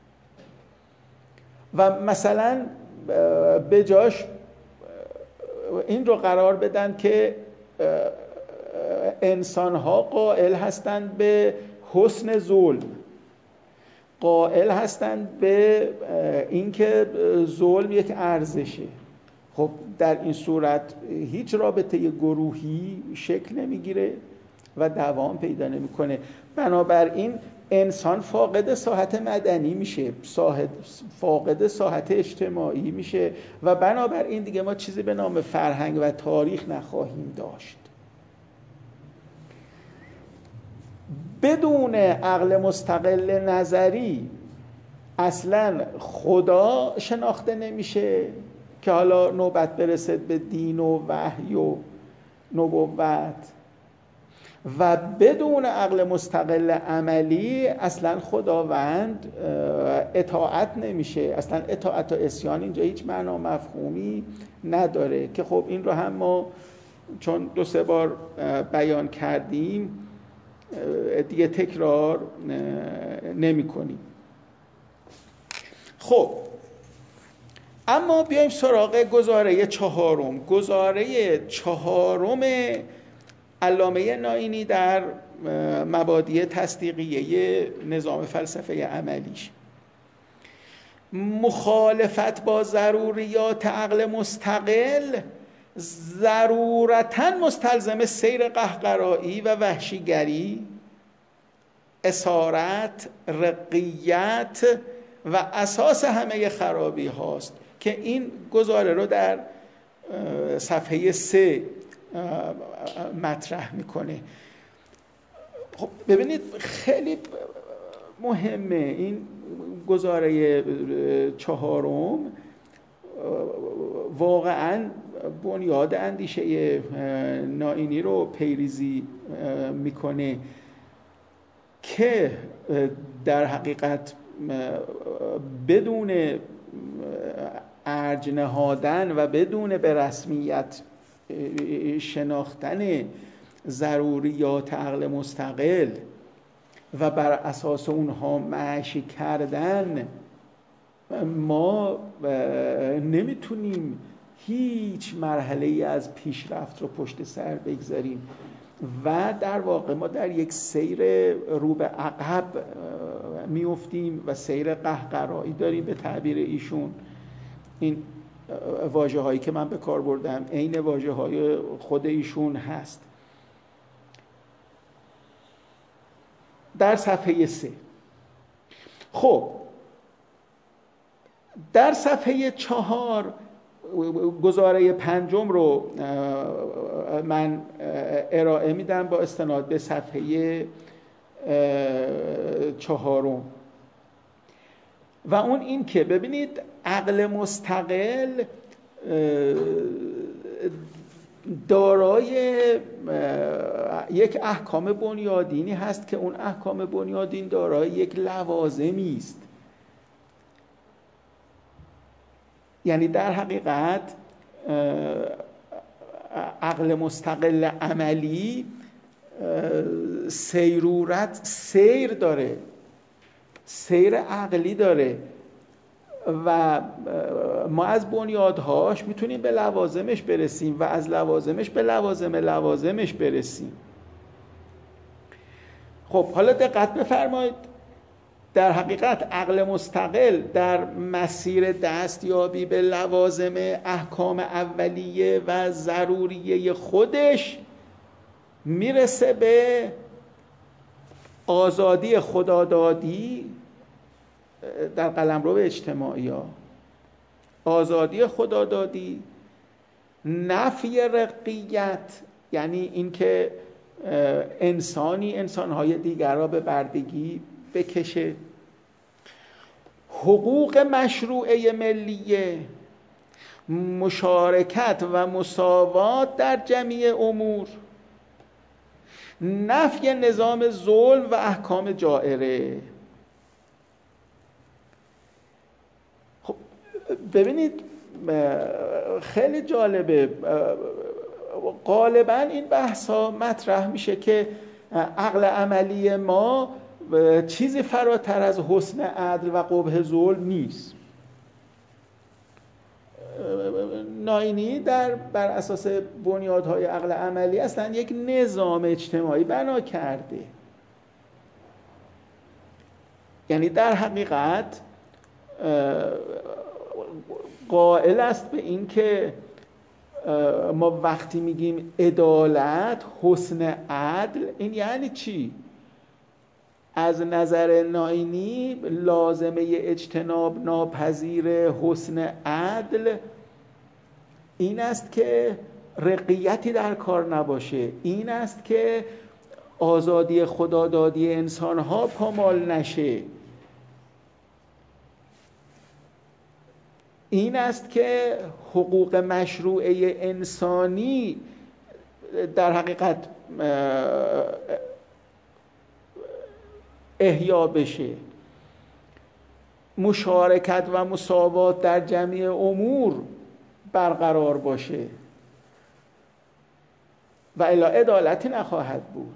و مثلا به جاش این رو قرار بدن که انسان‌ها قائل هستند به حسن ظلم، قائل هستند به اینکه ظلم یک ارزشه، خب در این صورت هیچ رابطه گروهی شکل نمیگیره و دوام پیدا نمیکنه. بنابراین انسان فاقد ساحت مدنی میشه، فاقد ساحت اجتماعی میشه و بنابراین دیگه ما چیزی به نام فرهنگ و تاریخ نخواهیم داشت. بدون عقل مستقل نظری اصلا خدا شناخته نمیشه که حالا نوبت برسد به دین و وحی و نبوت، و بدون عقل مستقل عملی اصلا خداوند اطاعت نمیشه. اصلا اطاعت و عصیان اینجا هیچ معنا مفهومی نداره که خب این رو هم ما چون 2-3 بار بیان کردیم دیگه تکرار نمی کنیم. خب اما بیایم سراغ گزاره 4. گزاره 4 علامه نائینی در مبادی تصدیقیه نظام فلسفه عملیش: مخالفت با ضروریات عقل مستقل ضرورتاً مستلزم سیر قهقرایی و وحشیگری، اسارت، رقیت و اساس همه خرابی هاست که این گزاره رو در صفحه 3 مطرح میکنه. خب ببینید خیلی مهمه این گزاره 4 واقعاً بنیاد اندیشه نائینی رو پیریزی میکنه که در حقیقت بدون ارج نهادن و بدون به رسمیت شناختن ضروریات عقل مستقل و بر اساس اونها معاشی کردن ما نمیتونیم هیچ مرحله‌ای از پیشرفت رو پشت سر بگذاریم و در واقع ما در یک سیر رو به عقب میافتیم و سیر قهقرایی داریم به تعبیر ایشون. این واژه‌هایی که من به کار بردم عین واژه‌های خود ایشون هست. در صفحه 3 خب در صفحه 4 گزاره 5 رو من ارائه میدم با استناد به صفحه 4 و اون این که ببینید عقل مستقل دارای یک احکام بنیادینی هست که اون احکام بنیادین دارای یک لوازمی است. یعنی در حقیقت عقل مستقل عملی سیر داره، سیر عقلی داره و ما از بنیادهاش میتونیم به لوازمش برسیم و از لوازمش به لوازمش برسیم. خب حالا دقت بفرمایید، در حقیقت عقل مستقل در مسیر دستیابی به لوازم احکام اولیه و ضروریه خودش میرسه به آزادی خدادادی در قلمرو اجتماعی ها، آزادی خدادادی، نفی رقیت، یعنی اینکه انسانهای دیگر را به بردگی بکشه، حقوق مشروعه ملیه، مشارکت و مساوات در جمیع امور، نفی نظام ظلم و احکام جائره. خب ببینید خیلی جالبه، غالبا این بحث ها مطرح میشه که عقل عملی ما چیزی فراتر از حسن عدل و قبح ظلم نیست. ناینی بر اساس بنیادهای عقل عملی اصلا یک نظام اجتماعی بنا کرده، یعنی در حقیقت قائل است به این که ما وقتی میگیم عدالت، حسن عدل، این یعنی چی؟ از نظر ناینی لازمه اجتناب ناپذیر حسن عدل این است که رقیتی در کار نباشه، این است که آزادی خدادادی انسانها پامال نشه، این است که حقوق مشروعه انسانی در حقیقت احیا بشه، مشارکت و مساوات در جمیع امور برقرار باشه و الا عدالتی نخواهد بود.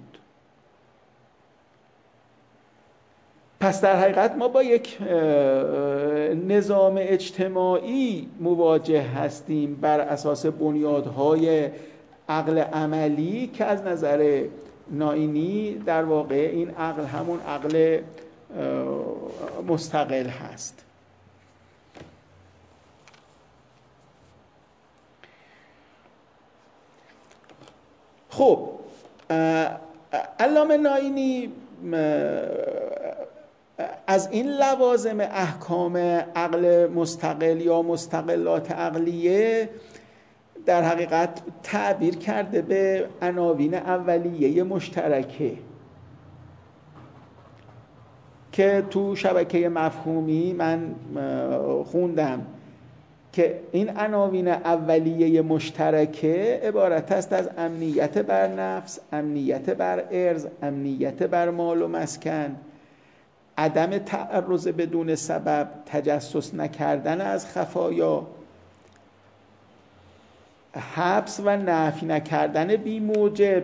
پس در حقیقت ما با یک نظام اجتماعی مواجه هستیم بر اساس بنیادهای عقل عملی که از نظر ناینی در واقع این عقل همون عقل مستقل هست. خب علامه ناینی از این لوازم احکام عقل مستقل یا مستقلات عقلیه در حقیقت تعبیر کرده به عناوین اولیه مشترکه که تو شبکه مفهومی من خوندم که این عناوین اولیه مشترکه عبارت است از امنیت بر نفس، امنیت بر ارض، امنیت بر مال و مسکن، عدم تعرض بدون سبب، تجسس نکردن از خفایا، حبس و نفی نکردن بی موجب،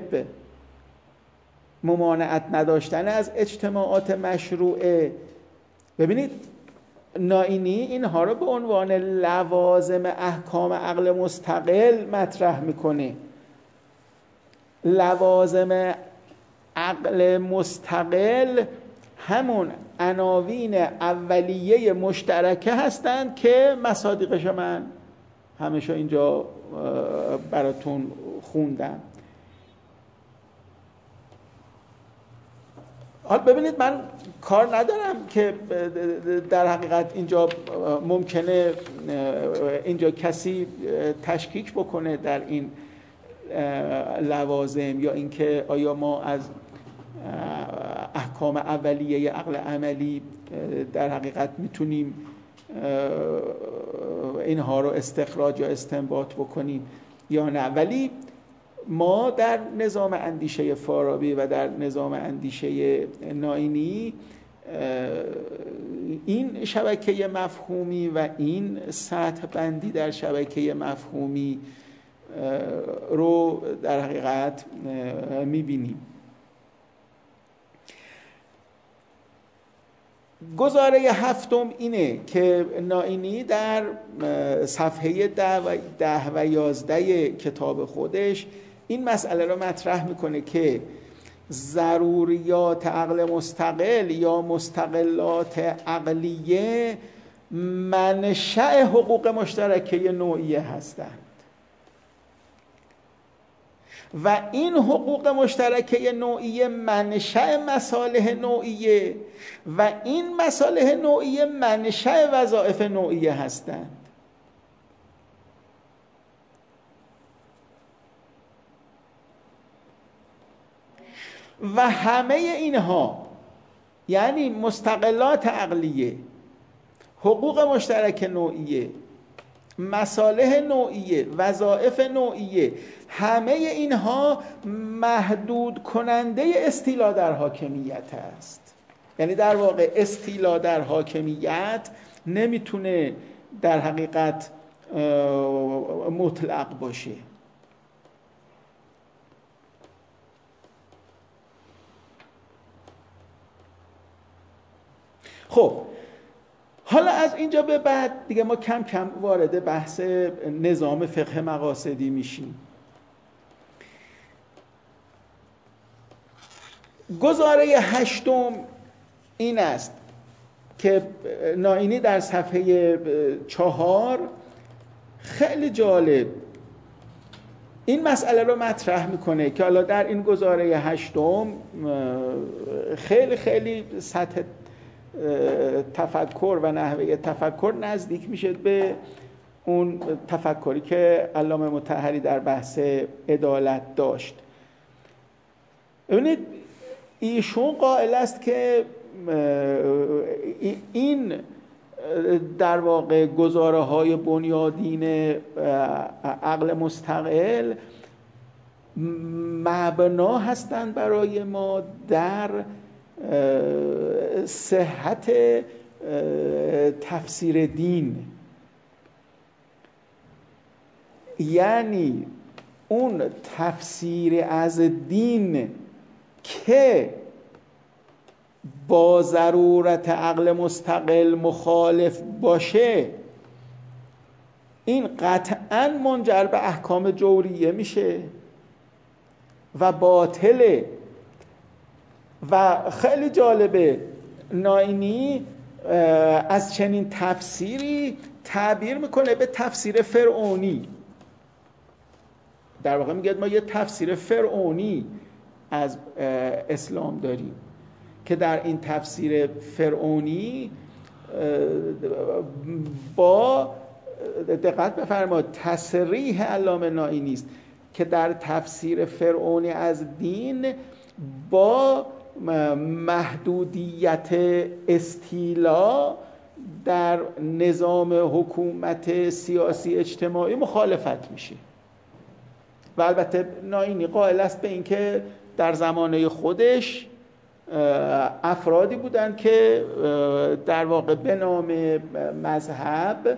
ممانعت نداشتن از اجتماعات مشروعه. ببینید ناینی اینها رو به عنوان لوازم احکام عقل مستقل مطرح میکنه. لوازم عقل مستقل همون عناوین اولیه مشترکه هستند که مصادیقش من همیشه اینجا براتون خوندم. حالا ببینید من کار ندارم که در حقیقت اینجا ممکنه اینجا کسی تشکیک بکنه در این لوازم یا اینکه آیا ما از احکام اولیه عقل عملی در حقیقت میتونیم اینها رو استخراج یا استنباط بکنیم یا نه. ولی ما در نظام اندیشه فارابی و در نظام اندیشه ناینی این شبکه مفهومی و این سطح بندی در شبکه مفهومی رو در حقیقت میبینیم. گزاره هفتم اینه که نائینی در صفحه 10 و 11 کتاب خودش این مسئله رو مطرح میکنه که ضروریات عقل مستقل یا مستقلات عقلیه منشأ حقوق مشترکه نوعیه هستند و این حقوق مشترکه نوعیه منشأ مصالح نوعیه و این مصالح نوعیه منشأ وظایف نوعیه هستند. و همه اینها یعنی مستقلات عقلیه، حقوق مشترک نوعیه، مصالح نوعیه، وظایف نوعیه، همه اینها محدود کننده استیلا در حاکمیت است. یعنی در واقع استیلا در حاکمیت نمیتونه در حقیقت مطلق باشه. خب حالا از اینجا به بعد دیگه ما کم کم وارد بحث نظام فقه مقاصدی میشیم. گزاره هشتم این است که نائینی در صفحه 4 خیلی جالب این مسئله رو مطرح میکنه که حالا در این گزاره هشتم خیلی خیلی سطح تفکر و نحوه تفکر نزدیک میشه به اون تفکری که علامه مطهری در بحث عدالت داشت. ببینید ایشون قائل است که این در واقع گزاره های بنیادین عقل مستقل مبنا هستند برای ما در صحت تفسیر دین. یعنی اون تفسیر از دین که با ضرورت عقل مستقل مخالف باشه این قطعاً منجر به احکام جوریه میشه و باطله. و خیلی جالبه نائینی از چنین تفسیری تعبیر میکنه به تفسیر فرعونی. در واقع میگه ما یه تفسیر فرعونی از اسلام داریم که در این تفسیر فرعونی با دقت بفرمایید تصریح علامه نائینی است که در تفسیر فرعونی از دین با محدودیت استیلا در نظام حکومت سیاسی اجتماعی مخالفت میشه. و البته نائینی قائل است به اینکه در زمانه خودش افرادی بودند که در واقع به نام مذهب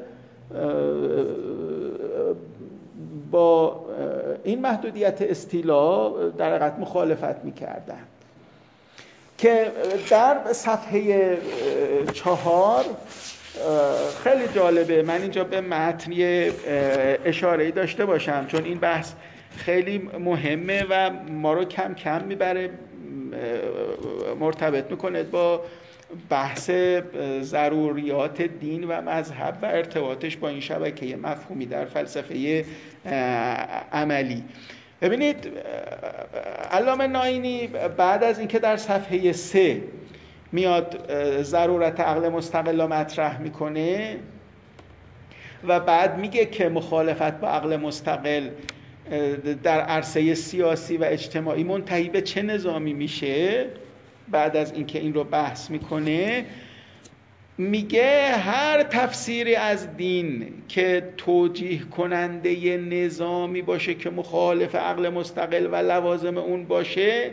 با این محدودیت استیلا در حقیقت مخالفت میکردند. که در صفحه 4 خیلی جالبه من اینجا به متنی اشاره‌ای داشته باشم چون این بحث خیلی مهمه و ما رو کم کم میبره مرتبط میکنه با بحث ضروریات دین و مذهب و ارتباطش با این شبکه مفهومی در فلسفه عملی. ببینید علامه نائینی بعد از اینکه در صفحه 3 میاد ضرورت عقل مستقل را مطرح میکنه و بعد میگه که مخالفت با عقل مستقل در عرصه سیاسی و اجتماعی منتهی به چه نظامی میشه، بعد از اینکه این رو بحث میکنه میگه هر تفسیری از دین که توجیه کننده نظامی باشه که مخالف عقل مستقل و لوازم اون باشه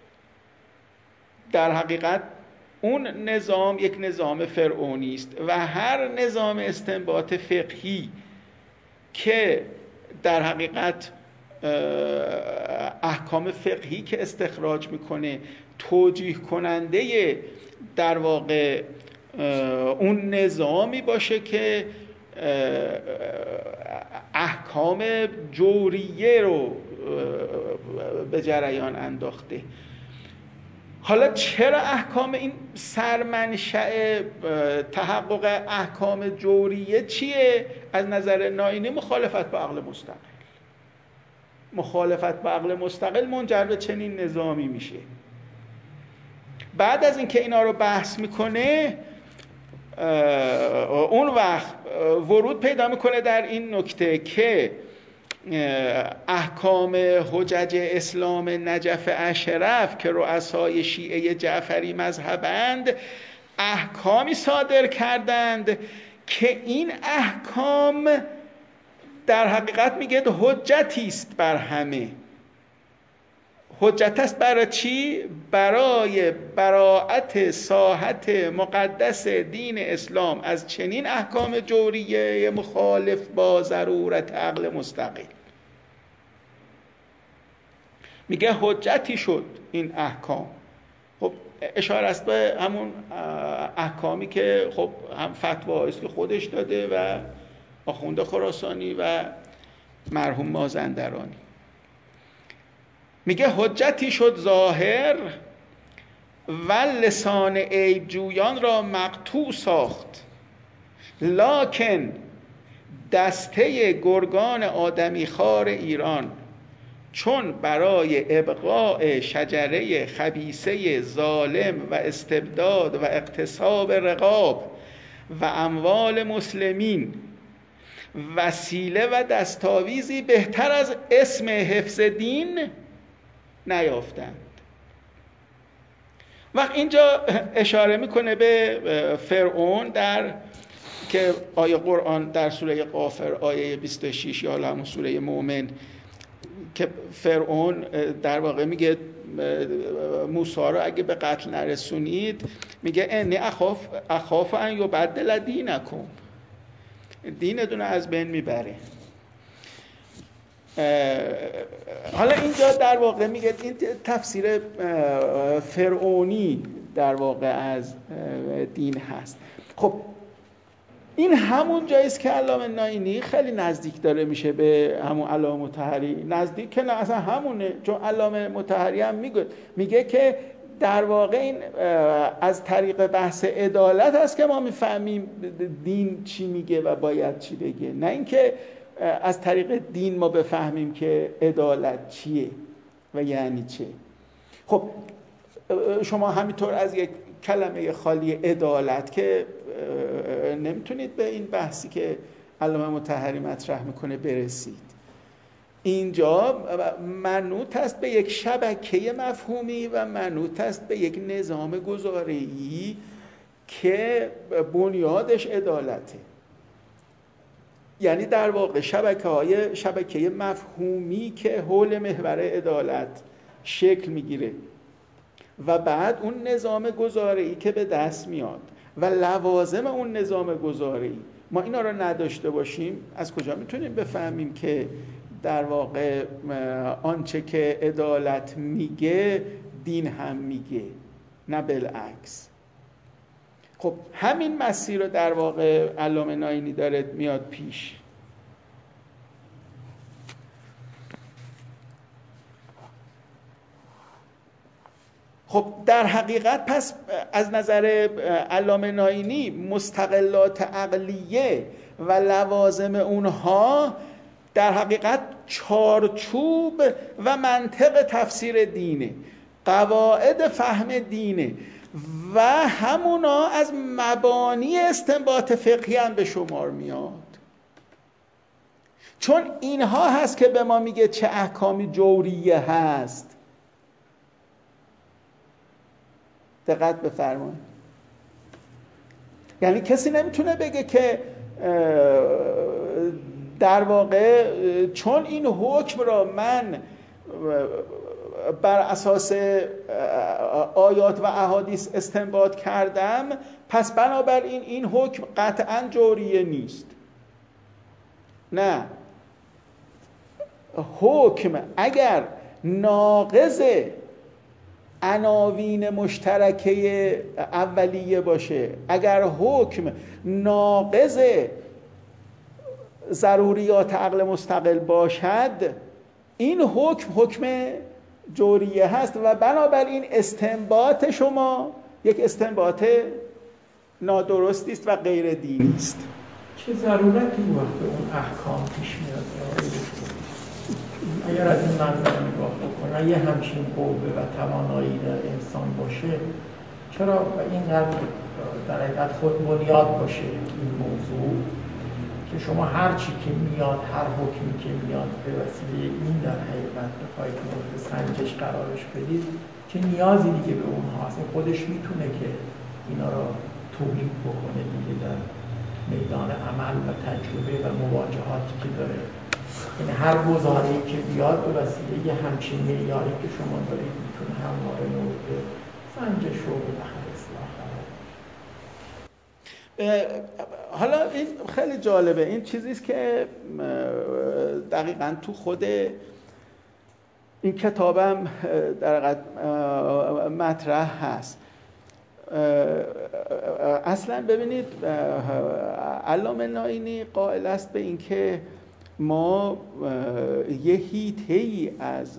در حقیقت اون نظام یک نظام فرعونی است و هر نظام استنباط فقهی که در حقیقت احکام فقهی که استخراج میکنه توجیه کننده در واقع اون نظامی باشه که احکام جوریه رو به جریان انداخته. حالا چرا احکام این سرمنشأ تحقق احکام جوریه چیه؟ از نظر ناینی مخالفت با عقل مستقل. مخالفت با عقل مستقل منجر به چنین نظامی میشه. بعد از اینکه اینا رو بحث میکنه، اون وقت ورود پیدا میکنه در این نکته که احکام حجج اسلام نجف اشرف که رؤسای شیعه جعفری مذهبند احکامی صادر کردند که این احکام در حقیقت میگه حجتی است بر همه. حجت است برای چی؟ برای براءت ساحت مقدس دین اسلام از چنین احکام جوریه مخالف با ضرورت عقل مستقل. میگه حجتی شد این احکام. خب اشاره است به همون احکامی که خب هم فتوا اصل خودش داده و آخوند خراسانی و مرحوم مازندرانی. میگه حجتی شد ظاهر و لسان عیب جویان را مقطوع ساخت، لکن دسته گرگان آدمی خار ایران چون برای ابقاء شجره خبیثه ظالم و استبداد و اغتصاب رقاب و اموال مسلمین وسیله و دستاویزی بهتر از اسم حفظ دین نیافتند. وقت اینجا اشاره میکنه به فرعون در که آیه قرآن در سوره غافر آیه 26 یا همون سوره مومن که فرعون در واقع میگه موسی رو اگه به قتل نرسونید میگه انی اخاف ان یبدل دینکم، دینتون از بین میبره. حالا اینجا در واقع میگه این تفسیر فرعونی در واقع از دین هست. خب این همون جاییست که علامه ناینی خیلی نزدیک داره میشه به همون علامه مطهری. نزدیک که نه اصلا همونه، چون علامه مطهری هم میگه که در واقع این از طریق بحث عدالت است که ما میفهمیم دین چی میگه و باید چی بگه، نه اینکه از طریق دین ما بفهمیم که عدالت چیه و یعنی چه. خب شما همینطور از یک کلمه خالی عدالت که نمیتونید به این بحثی که علامه مطهری مطرح میکنه برسید. اینجا منوط است به یک شبکه مفهومی و منوط است به یک نظام گزاره‌ای که بنیادش عدالته. یعنی در واقع شبکه مفهومی که حول محور عدالت شکل میگیره و بعد اون نظام گزاره‌ای که به دست میاد و لوازم اون نظام گزاره‌ای ما اینا رو نداشته باشیم، از کجا میتونیم بفهمیم که در واقع آنچه که عدالت میگه دین هم میگه، نه بالعکس. خب همین مسیر رو در واقع علامه ناینی داره میاد پیش. خب در حقیقت پس از نظر علامه ناینی مستقلات عقلیه و لوازم اونها در حقیقت چارچوب و منطق تفسیر دینه، قواعد فهم دینه و همونا از مبانی استنباط فقهی هم به شمار میاد، چون اینها هست که به ما میگه چه احکامی جوریه هست. دقت بفرمایید. یعنی کسی نمیتونه بگه که در واقع چون این حکم را من بر اساس آیات و احادیث استنباط کردم پس بنابراین این حکم قطعاً جوریه نیست. نه، حکم اگر ناقض عناوین مشترکه اولیه باشه، اگر حکم ناقض ضروریات عقل مستقل باشد، این حکم جوریه هست و بنابراین استنباط شما یک استنباط نادرستی است و غیر دینی است. چه ضرورتی وقت اون احکام پیش میاد؟ اگر از این منظر نگاه بکنه، یه همچین قوه و توانایی در انسان باشه، چرا اینقدر در حقیقت خود بنیاد باشه این موضوع که شما هر چی که میاد، هر حکمی که میاد به وسیله این در حقیقت بخواید مورد سنجش قرارش بدید، چه نیازی دیگه به اونها هست؟ خودش میتونه که اینا را تولید بکنه دیگه در میدان عمل و تجربه و مواجهاتی که داره. یعنی هر گزاره‌ای که بیاد به وسیله یه همچین معیاری که شما دارید میتونه همواره مورد سنجش و اصلاح قرار بشه. حالا این خیلی جالبه، این چیزی است که دقیقاً تو خود این کتابم در حقیقت مطرح هست. اصلا ببینید علامه نائینی قائل است به اینکه ما یه حیطه‌ای از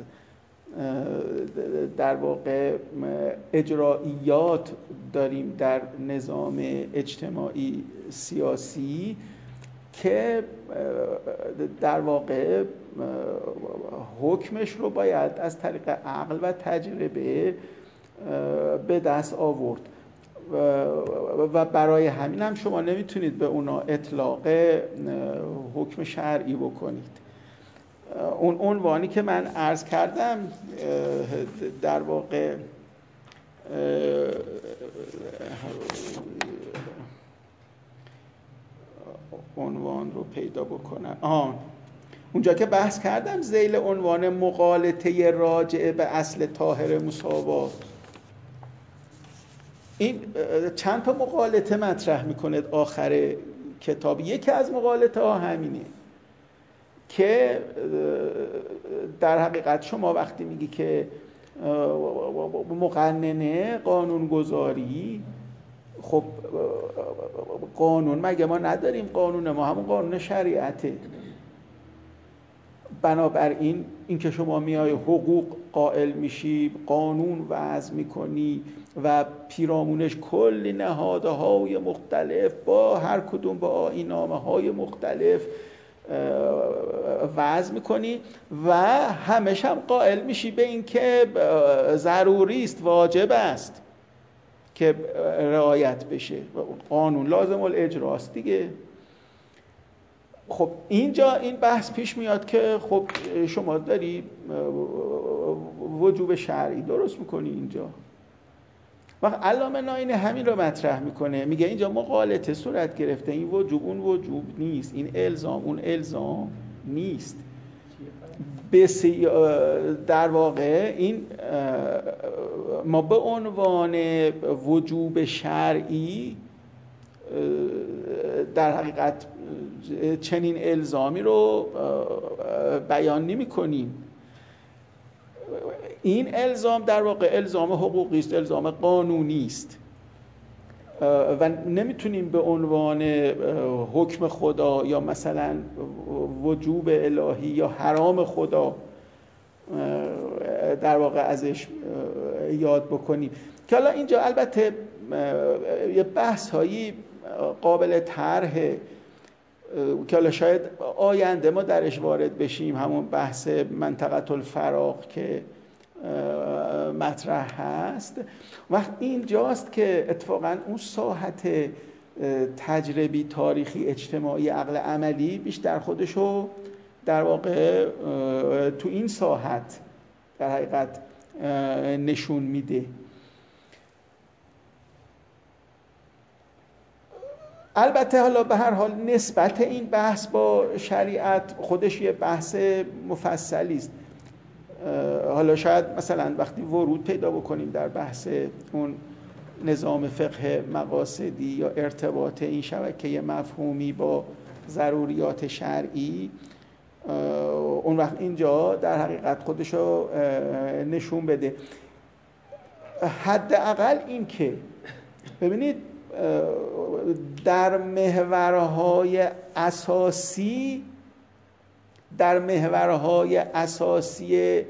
در واقع اجرائیات داریم در نظام اجتماعی سیاسی که در واقع حکمش رو باید از طریق عقل و تجربه به دست آورد و برای همین هم شما نمیتونید به اونا اطلاق حکم شرعی بکنید. اون عنوانی که من عرض کردم در واقع عنوان رو پیدا بکنم، اونجا که بحث کردم ذیل عنوان مغالطه راجعه به اصل طاهر مساوات، این چند تا مغالطه مطرح میکنه آخر کتاب. یکی از مغالطه ها همینه که در حقیقت شما وقتی میگی که مقننه قانونگذاری، خب قانون مگه ما نداریم؟ قانون ما همون قانون شریعته. بنابراین این که شما میای حقوق قائل میشی، قانون وضع میکنی و پیرامونش کلی نهادهای مختلف با هر کدوم با آیین‌نامه‌های مختلف وضع میکنی و همش هم قائل میشی به این که ضروری است، واجب است که رعایت بشه، قانون لازم الاجراست دیگه. خب اینجا این بحث پیش میاد که خب شما داری وجوب شرعی درست میکنی اینجا. وقت علامه نائینی همین رو مطرح میکنه، میگه اینجا مغالطه صورت گرفته، این وجوب اون وجوب نیست، این الزام اون الزام نیست. در واقع این ما به عنوان وجوب شرعی در حقیقت چنین الزامی رو بیان نمی کنیم. این الزام در واقع الزام حقوقی است، الزام قانونی است و نمیتونیم به عنوان حکم خدا یا مثلا وجوب الهی یا حرام خدا در واقع ازش یاد بکنیم. که حالا اینجا البته یه بحث هایی قابل طرحه که حالا شاید آینده ما درش وارد بشیم، همون بحث منطقه الفراغ که مطرح هست. وقت اینجاست که اتفاقا اون ساحت تجربی تاریخی اجتماعی عقل عملی بیشتر خودشو در واقع تو این ساحت در حقیقت نشون میده. البته حالا به هر حال نسبت این بحث با شریعت خودش یه بحث مفصلی است. حالا شاید مثلا وقتی ورود پیدا بکنیم در بحث اون نظام فقه مقاصدی یا ارتباط این شبکه مفهومی با ضروریات شرعی، اون وقت اینجا در حقیقت خودشو نشون بده. حداقل این که ببینید در محورهای اساسی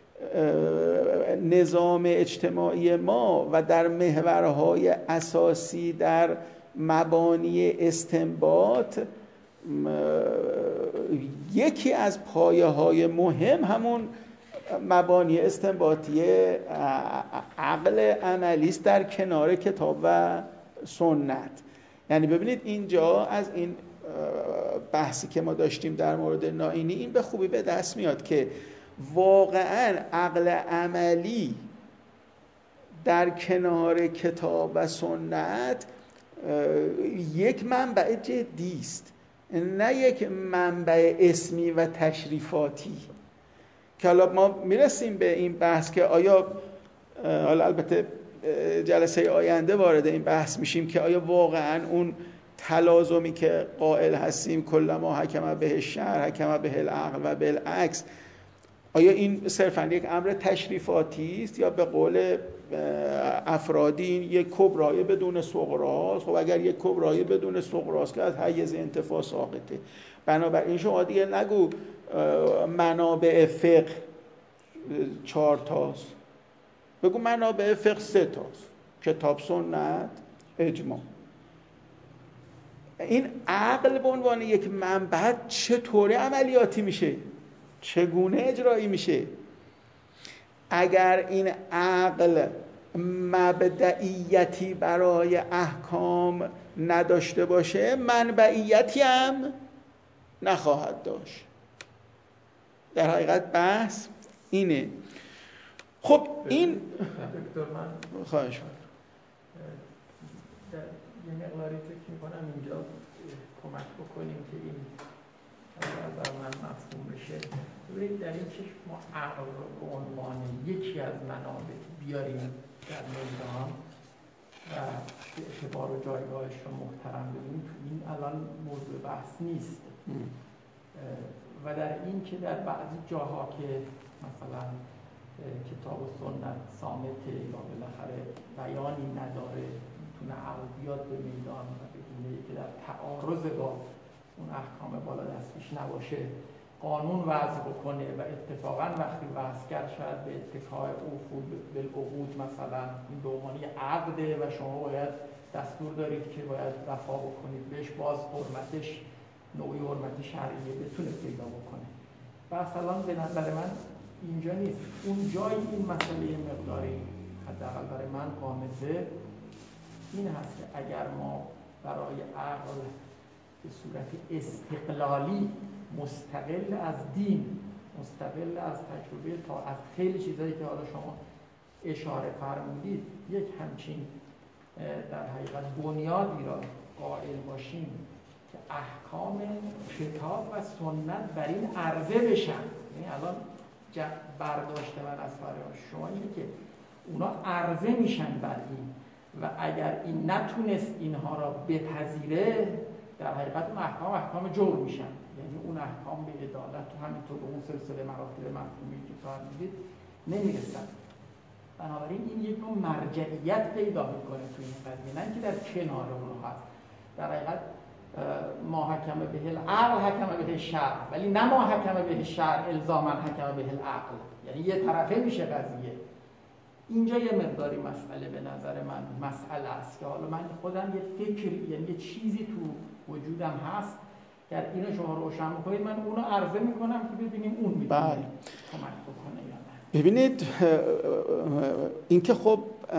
نظام اجتماعی ما و در محورهای اساسی در مبانی استنباط، یکی از پایه‌های مهم همون مبانی استنباطی عقل عملی است در کنار کتاب و سنت. یعنی ببینید اینجا از این بحثی که ما داشتیم در مورد نائینی این به خوبی به دست میاد که واقعا عقل عملی در کنار کتاب و سنت یک منبع جدی است، نه یک منبع اسمی و تشریفاتی. که حالا ما میرسیم به این بحث که آیا، حالا البته جلسه آینده وارد این بحث میشیم که آیا واقعا اون تلازمی که قائل هستیم کلما حکم به شرع حکم به العقل و بالعکس، آیا این صرفاً یک امر تشریفاتی است یا به قول افرادی این یک کبرای بدون صغراست؟ خب اگر یک کبرای بدون صغراست که از حیز انتفاع ساقطه، بنابراین شما دیگه نگو منابع فقه 4 تاست، بگو منابع فقه 3 تاست: کتاب، سنت، اجماع. این عقل به عنوان یک منبع چطوری عملیاتی میشه؟ چگونه اجرایی میشه؟ اگر این عقل مبدئیتی برای احکام نداشته باشه، منبعیتی هم نخواهد داشت. در حقیقت بحث اینه. خب این دکتر من خواهش کنم یه مقداری فکر می‌کنم اینجا کمک بکنیم که این بر من مفهوم بشه. ببینید در این چشم ما عقل رو به عنوان یکی از منابع بیاریم در میدان و به اعتبار و جایگاهش رو محترم بدیم، تو این الان موضوع بحث نیست. و در این که در بعضی جاها که مثلا کتاب و سنت صامته یا بالاخره بیانی نداره، میتونه عقل بیاد به میدان و بدونه که در تعارض با اون احکام بالا دستش نباشه قانون وضع بکنه و اتفاقا وقتی وضع کرد شاید به اتکای اوفو بالعقود مثلا این به عنوان عقده و شما باید دستور دارید که باید وفا بکنید بهش، باز حرمتش نوعی حرمت شرعیه بتونه پیدا بکنه. و اصلا به نظر من اینجا نیست. اون جایی این مسئله مقداری حداقل برای من غامضه این هست که اگر ما برای عقل به صورت استقلالی مستقل از دین، مستقل از تجربه تا از خیلی چیزایی که حالا شما اشاره فرمودید یک همچین در حقیقت بنیادی را قائل باشیم که احکام کتاب و سنت بر این عرضه بشن. یعنی الان برداشت من از فرمان شما اینه که اونا عرضه میشن بر این و اگر این نتونست اینها را بپذیره در حقیقت اون احکام جور میشن، یعنی اون احکام به عدالت و همینطور به اون سلسله مراتب مفهومی که فرمودید نمیرسن. بنابراین این یک نوع مرجعیت پیدا میکنه تو این قضیه، نه اینکه در کنار اون هست. در حقیقت ما حکم به العقل حکم به شرع، ولی نه ما حکم به شرع الزاما حکم به العقل، یعنی یه طرفه میشه قضیه. اینجا یه مقداری مسئله به نظر من مسئله است که حالا من خودم یه فکری، یعنی یه چیزی تو وجودم هست که اینو شما روشن بکنید من اونو عرضه میکنم که ببینیم اون میتونه کمک بکنه یا نه. ببینید این که خب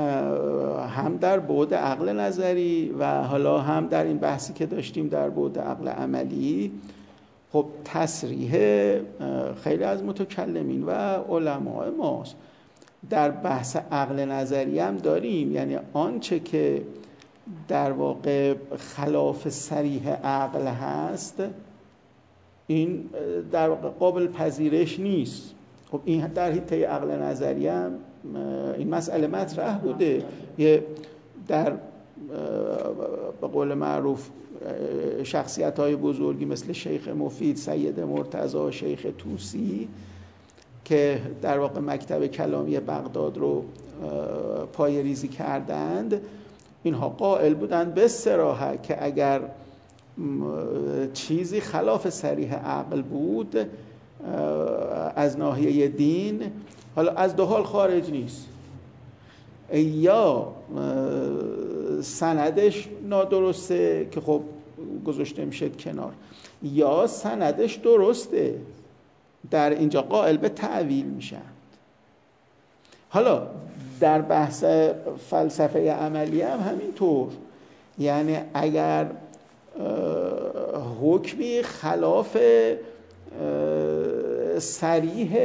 هم در بعد عقل نظری و حالا هم در این بحثی که داشتیم در بعد عقل عملی، خب تصریح خیلی از متکلمین و علماء ماست در بحث عقل نظری هم داریم. یعنی آنچه که در واقع خلاف صریح عقل هست این در واقع قابل پذیرش نیست. خب این در حیطه عقل نظری هم این مسئله مطرح بوده. در به قول معروف شخصیت‌های بزرگی مثل شیخ مفید، سید مرتضی، شیخ طوسی که در واقع مکتب کلامی بغداد رو پای ریزی کردند، اینها قائل بودند به صراحت که اگر چیزی خلاف صریح عقل بود از ناحیه دین، حالا از دو حال خارج نیست، یا سندش نادرسته که خب گذاشته میشه کنار، یا سندش درسته، در اینجا قائل به تعویل میشن. حالا در بحث فلسفه عملی هم همینطور، یعنی اگر حکمی خلاف صریح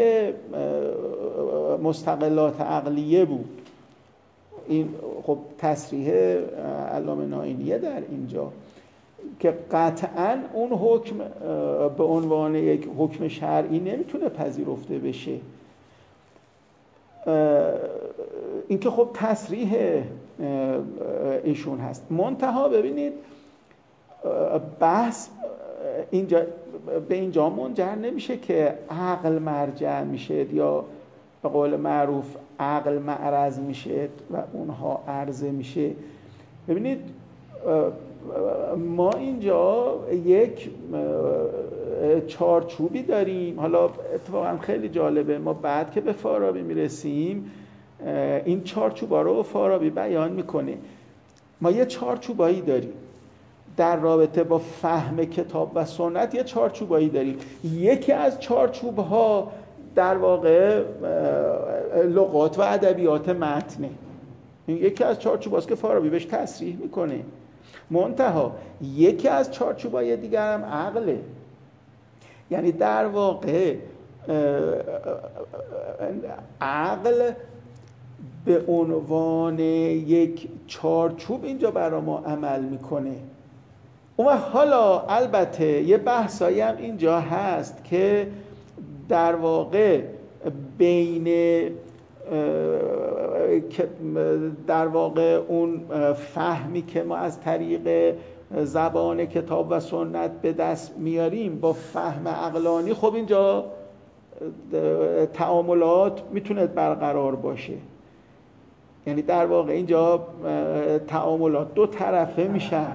مستقلات عقلیه بود، این خب تصریح علامه نائینیه در اینجا که قطعاً اون حکم به عنوان یک حکم شرعی نمیتونه پذیرفته بشه، این که خب تصریح ایشون هست. منتها ببینید بحث اینجا به اینجا منجر نمیشه که عقل مرجع میشه یا به قول معروف عقل معرض میشه و اونها عرضه میشه. ببینید ما اینجا یک چارچوبی داریم، حالا اتفاقا خیلی جالبه، ما بعد که به فارابی میرسیم این چارچوبا رو فارابی بیان میکنه. ما یه چارچوبایی داریم در رابطه با فهم کتاب و سنت، یه چارچوبایی داریم. یکی از چارچوبها در واقع لغات و ادبیات متنه، این یکی از چارچوباست که فارابی بهش تصریح میکنه. منتها یکی از چارچوبای دیگر هم عقله، یعنی در واقع عقل به عنوان یک چارچوب اینجا برای ما عمل میکنه. اون حالا البته یه بحثایی هم اینجا هست که در واقع بین در واقع اون فهمی که ما از طریق زبان کتاب و سنت به دست میاریم با فهم عقلانی، خب اینجا تعاملات میتونه برقرار باشه، یعنی در واقع اینجا تعاملات دو طرفه میشن.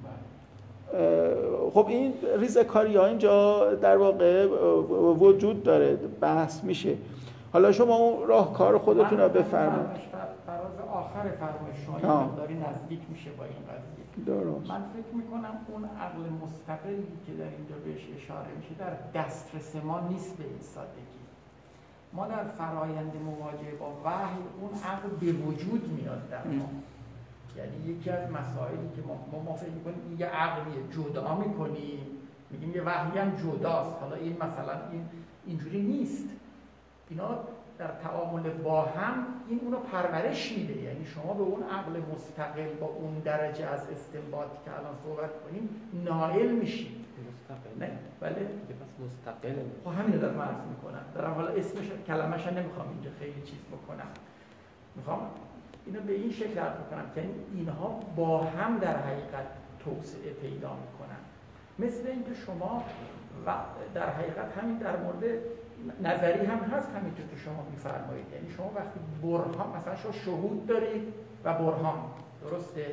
خب این ریزکاری ها اینجا در واقع وجود داره، بحث میشه. حالا شما اون راهکار خودتون رو بفرمایید. فراز آخر فرمایش شما داری نزدیک میشه با این قضیه. درست. من فکر میکنم اون عقل مستقلی که در اینجا بهش اشاره میشه در دسترس ما نیست به این سادگی. ما در فرایند مواجهه با وحی اون عقل به وجود میاد در ما. یعنی یکی از مسائلی که ما فکر میکنیم یه عقلیه جدا میکنیم، میگیم یه وحی هم جداست. حالا این مثلا اینجوری نیست. اینا در تعامل با هم این اونو پرورش میده. یعنی شما به اون عقل مستقل با اون درجه از استنباط که الان صحبت کنیم نائل میشید. مستقل نه بله پس مستقل. خب همین رو دارم عرض میکنم، دارم حالا اسمش کلمه‌ش نمیخوام اینجا خیلی چیز بکنم، میخوام اینو به این شکل عرض بکنم که اینها با هم در حقیقت توسعه پیدا میکنن. مثل اینکه شما و در حقیقت همین در مورد نظری هم هست همینطور که شما میفرمایید، یعنی شما وقتی برهان مثلا شما شهود دارید و برهان، درسته؟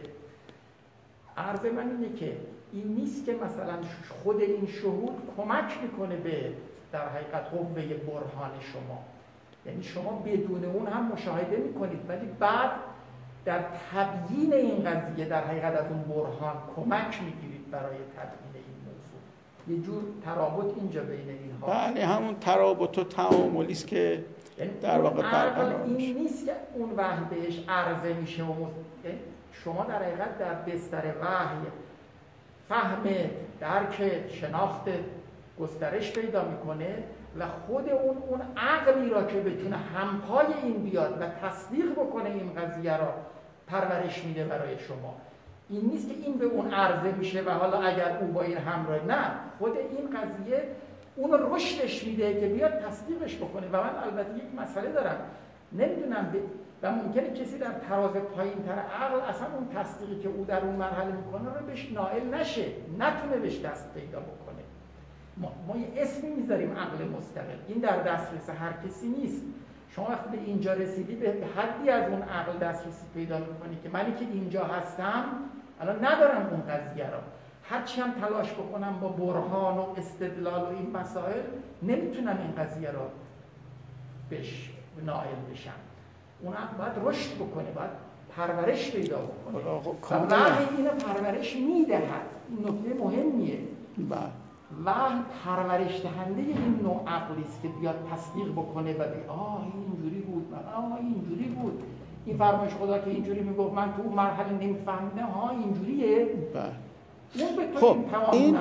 عرض من اینه که این نیست که مثلا خود این شهود کمک میکنه به در حقیقت قوه برهان شما، یعنی شما بدون اون هم مشاهده میکنید ولی بعد در تبیین این قضیه در حقیقت از اون برهان کمک میگیرید برای تبیین این موضوع. یه جور ترابط اینجا بین اینها. بله همون ترابط و تعاملی است که یعنی در واقع برقرار میشه. این نیست که اون وحی بهش عرضه میشه و شما در حقیقت در بستر وحی فهم، درک، شناخت گسترش پیدا میکنه و خود اون عقلی را که بتونه همپای این بیاد و تصدیق بکنه این قضیه را پرورش میده برای شما. این نیست که این به اون عرضه میشه و حالا اگر اون با این همراه، نه، خود این قضیه اون رشدش میده که بیاد تصدیقش بکنه. و من البته یک مسئله دارم، نمیدونم و ممکنه کسی در تراز پایین تر عقل اصلا اون تصدیقی که او در اون مرحله میکنه رو بهش نائل نشه، نتونه بهش دست پیدا بکنه. ما یه اسمی میذاریم عقل مستقل، این در دسترس هر کسی نیست. شما وقتی به اینجا رسیدی به حدی از اون عقل دسترسی پیدا میکنی که منی که اینجا هستم الان ندارم اون قضیه رو، هرچی هم تلاش بکنم با برهان و استدلال و این مسائل نمیتونم این قضیه رو بهش نائل بشم. اون عقل باید رشد بکنه، باید پرورش پیدا بکنه و وحی اینو پرورش میدهد. این نکته مهمیه. وحی پرورش دهنده این نوع عقلی است که بیاد تصدیق بکنه و بگه این اینجوری بود، این اینجوری بود، این فرمایش خدا که اینجوری میگفت من تو اون مرحله نمیفهمیدم، اینجوریه. خب این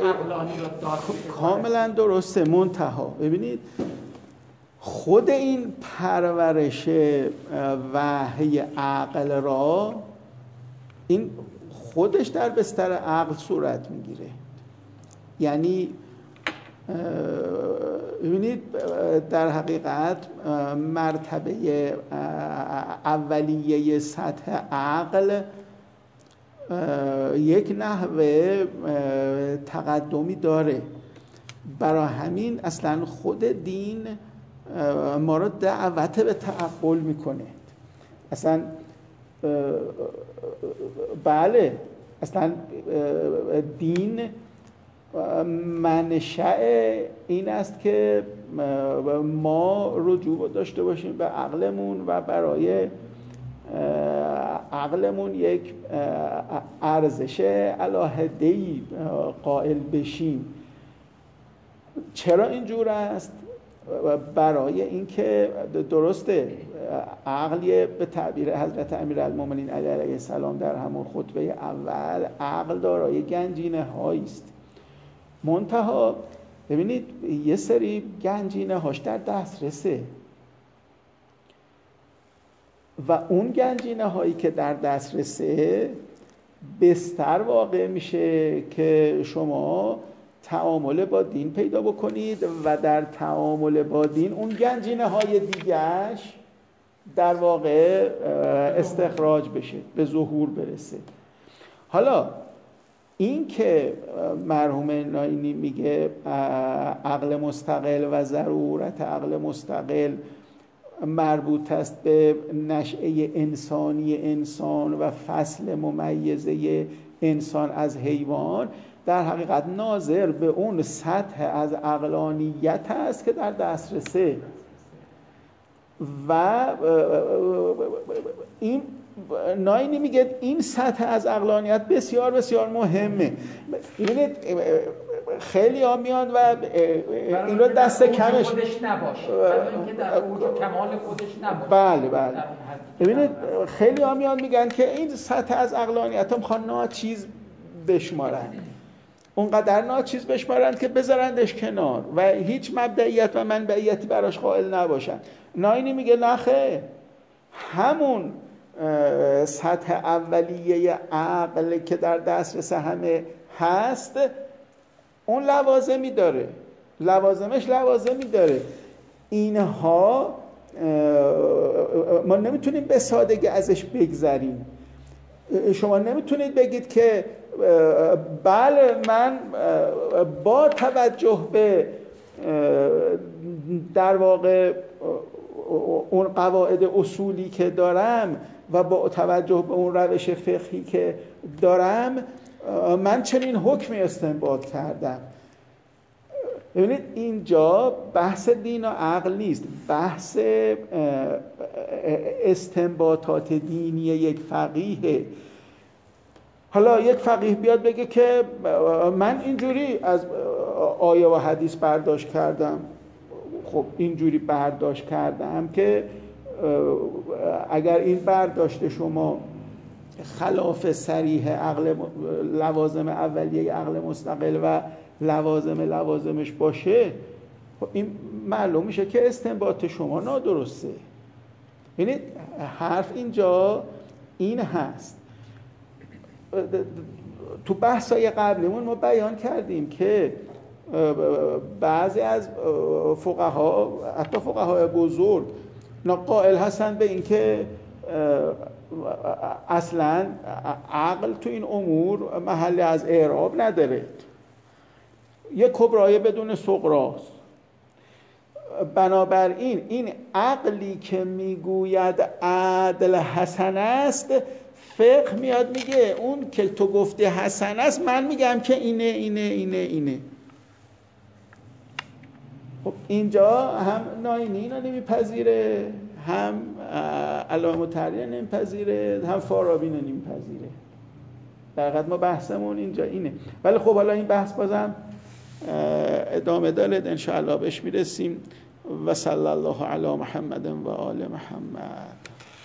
کاملا درسته. منتها ببینید خود این پرورش وحی عقل را این خودش در بستر عقل صورت میگیره. یعنی ببینید در حقیقت مرتبه اولیه سطح عقل یک نحوه تقدمی داره. برای همین اصلا خود دین ما رو دعوت به تعقل میکنه. اصلا بله، اصلا دین منشأ این است که ما رجوع داشته باشیم به عقلمون و برای عقلمون یک ارزش الهده‌ای قائل بشیم. چرا اینجور است؟ برای اینکه درسته عقل به تعبیر حضرت امیرالمومنین علیه السلام در همون خطبه اول، عقل دارای گنجینه هایی است. منتها ببینید یه سری گنجینه هاش در دسترسه و اون گنجینه هایی که در دسترسه بستر واقع میشه که شما تعامل با دین پیدا بکنید و در تعامل با دین اون گنجینه های دیگهش در واقع استخراج بشه، به ظهور برسه. حالا این که مرحوم ناینی میگه عقل مستقل و ضرورت عقل مستقل مربوط است به نشأه انسانی انسان و فصل ممیزه انسان از حیوان، در حقیقت ناظر به اون سطح از عقلانیت است که در دسترسه و این ناینی میگه این سطح از عقلانیت بسیار بسیار مهمه. ببینید خیلی ها میان و این رو دست کمش خودش نباشه، اینکه در اوج کمال خودش نباشه. بله. ببینید خیلی ها میان میگن که این سطح از عقلانیت هم میخوان ناچیز بشمارن، اونقدر ناچیز بشمارن که بذارندش کنار و هیچ مبدئیت و منبعیتی براش قائل نباشن. ناینی میگه نخه، همون سطح اولیه عقل که در دسترس همه هست اون لوازمی داره، لوازمش لوازمی داره. اینها ما نمیتونیم به سادگی ازش بگذریم. شما نمیتونید بگید که بله من با توجه به در واقع اون قواعد اصولی که دارم و با توجه به اون روش فقهی که دارم من چنین حکمی استنباط کردم. ببینید اینجا بحث دین و عقل نیست، بحث استنباطات دینی یک فقیه. حالا یک فقیه بیاد بگه که من اینجوری از آیه و حدیث برداشت کردم. خب اینجوری برداشت کردم که اگر این برداشت شما خلاف صریح عقل لوازم اولیه عقل مستقل و لوازمش باشه، خب این معلوم میشه که استنباط شما نادرسته. ببینید حرف اینجا این هست. تو بحثای قبلیمون ما بیان کردیم که بعضی از فقها، حتی فقهای بزرگ، قائل هستن به اینکه اصلا عقل تو این امور محل از اعراب نداره. یه کبرای بدون صغراست. بنابراین این عقلی که میگوید عدل حسن است، فقه میاد میگه اون که تو گفته حسن است من میگم که اینه. خب اینجا هم ناینی اینو نمیپذیره، هم علامه مطهری نمیپذیره، هم فارابی نمیپذیره. در حقیقت ما بحثمون اینجا اینه. ولی خب حالا این بحث بازم ادامه داره، ان شاء الله بهش میرسیم. و صلی الله علی محمد و آل محمد.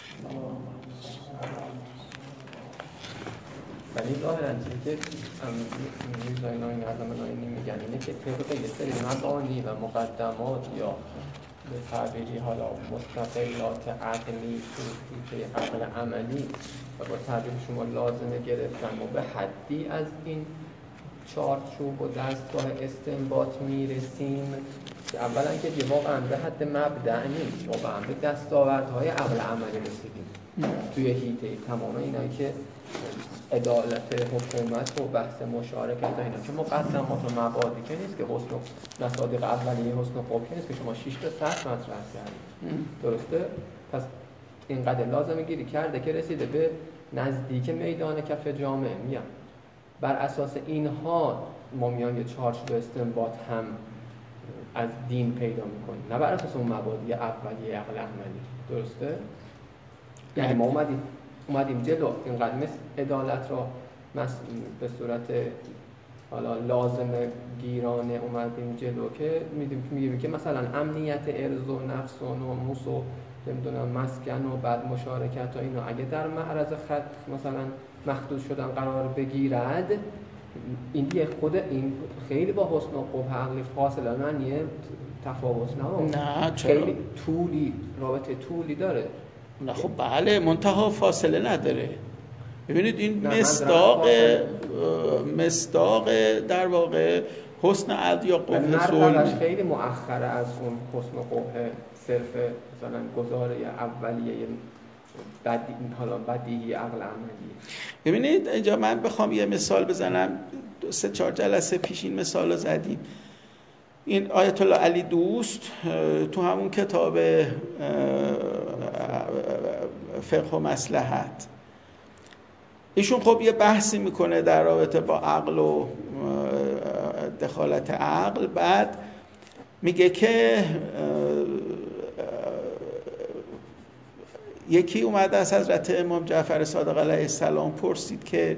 ولی ظاهراً چیزی که میزاینا این علامه ناینی میگن اینه که طبق یه سری مبانی و مقدمات یا به تعبیری حالا مستقلات عقلی توی عقل عملی و با تعبیر شما لازمه گرفتن و به حدی از این چارچوب و دستگاه استنباط میرسیم که اولا که واقعا به حد مبدأ نیست، واقعا به دستاوردهای عقل عملی رسیدیم توی حیطه تمام اینایی که عدالت حکومت و بحث مشارکت و اینا که مقدمات و مبادی که نیست که حسن و مصادیق اولیه حسن و خوب که نیست که شما 6 تا 100 مطرح کردید. درسته؟ پس اینقدر لازمه گیری کرده که رسیده به نزدیک میدان کف جامعه. میان بر اساس اینها ما میان یه چارچوب استنباط هم از دین پیدا میکنیم، نه بر اساس اون مبادی اولیه عقل عملی. درسته؟ یعنی ما اومدیم جلو اینقدر مثل عدالت را به صورت حالا لازم گیرانه اومدیم جلو که میگیم که مثلا امنیت ارز و نفس و ناموس و نمیدونم مسکن و بعد مشارکت و اینا اگه در معرض خط مثلا مخدوش شدن قرار بگیرد، این دیگه خود این خیلی با حسن و قبح عقلی فاصله معنیه تفاوت نه چرا؟ خیلی طولی رابطه طولی داره. نه خب بله منتها فاصله نداره. ببینید این مصداق در واقع حسن عدل یا قبح ظلم خیلی مؤخره از اون حسن و قبح صرف مثلا گزاره اولیه بدیهی عقل عملی. ببینید اینجا من بخوام یه مثال بزنم، 3-4 جلسه پیش این مثال رو زدیم. این آیت الله علی دوست تو همون کتاب فقه و مصلحت ایشون خب یه بحثی میکنه در رابطه با عقل و دخالت عقل. بعد میگه که یکی اومده از حضرت امام جعفر صادق علیه السلام پرسید که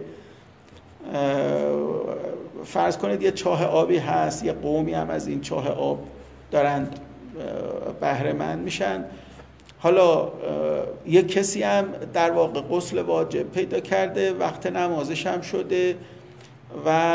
فرض کنید یه چاه آبی هست، یه قومی هم از این چاه آب دارن بهره مند میشن. حالا یه کسی هم در واقع غسل واجب پیدا کرده، وقت نمازش هم شده و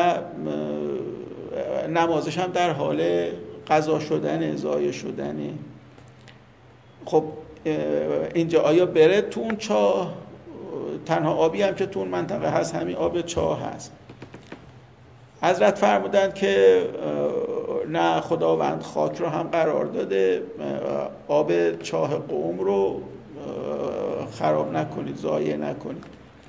نمازش هم در حال قضا شدن، ضایع شدنه. خب اینجا آیا بره تو اون چاه؟ تنها آبی هم که تو اون منطقه هست همین آب چاه هست. حضرت فرمودند که نه، خداوند خاک رو هم قرار داده، آب چاه قوم رو خراب نکنید، ضایع نکنید.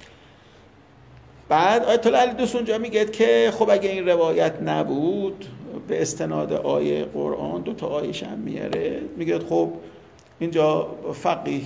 بعد آیت الله علی دوست اونجا میگه که خب اگه این روایت نبود، به استناد آیه قرآن 2 تا آیه‌ش هم میاره، میگه خب اینجا فقیه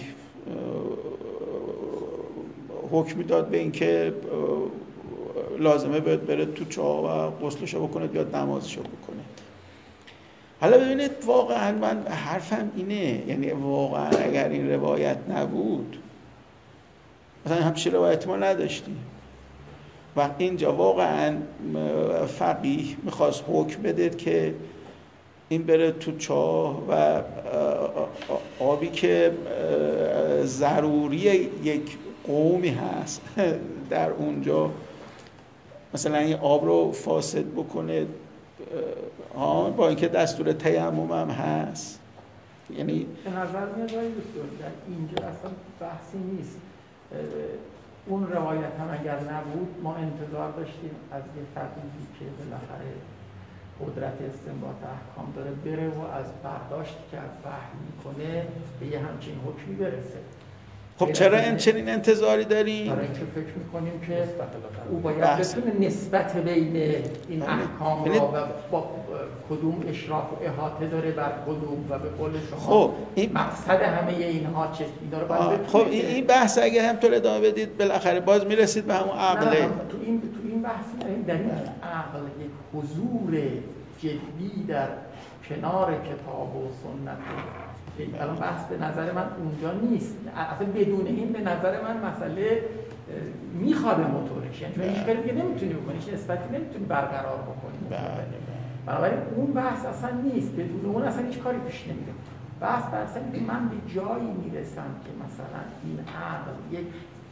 حکم میداد به این که لازمه بره تو چاه و غسلشو بکنه، بیاد نمازشو بکنه. حالا ببینید واقعا من حرفم اینه، یعنی واقعا اگر این روایت نبود، مثلا همچین روایت ما نداشتیم و اینجا واقعا فقیه میخواست حکم بده که این بره تو چاه و آبی که ضروری یک قومی هست در اونجا مثلا این آب رو فاسد بکنه، با اینکه دستور تیمم هم هست. یعنی به نظر میاد در اینجا اصلا بحثی نیست. اون روایت هم اگر نبود ما انتظار داشتیم از یه فقیهی که بالاخره قدرت استنباط احکام داره بره و از برداشت که از وحی میکنه به یه همچین حکمی برسه. خب چرا چنین انتظاری داریم؟ برای اینکه فکر می‌کنیم که او باید بتونه نسبت بین این احکام را و با کدوم اشراف و احاطه داره بر کدوم و به قول شما خب این مقصد همه اینها چه داره باید خب این بحث اگه همطور ادامه بدید بالاخره باز میرسید به همون عقله. تو این بحث در این عقل یک حضور جدی در کنار کتاب و سنت. الان بحث به نظر من اونجا نیست، اصلا بدون این به نظر من مسئله میخوابه موتورش، یعنی هیچ کاری دیگه نمیتونی بکنی، هیچ نسبتی نمیتونی برقرار بکنی. بنابراین اون بحث اصلا نیست، بدون اون اصلا هیچ کاری پیش نمیره. بحث اصلا که من به جایی میرسم که مثلا این عقل یک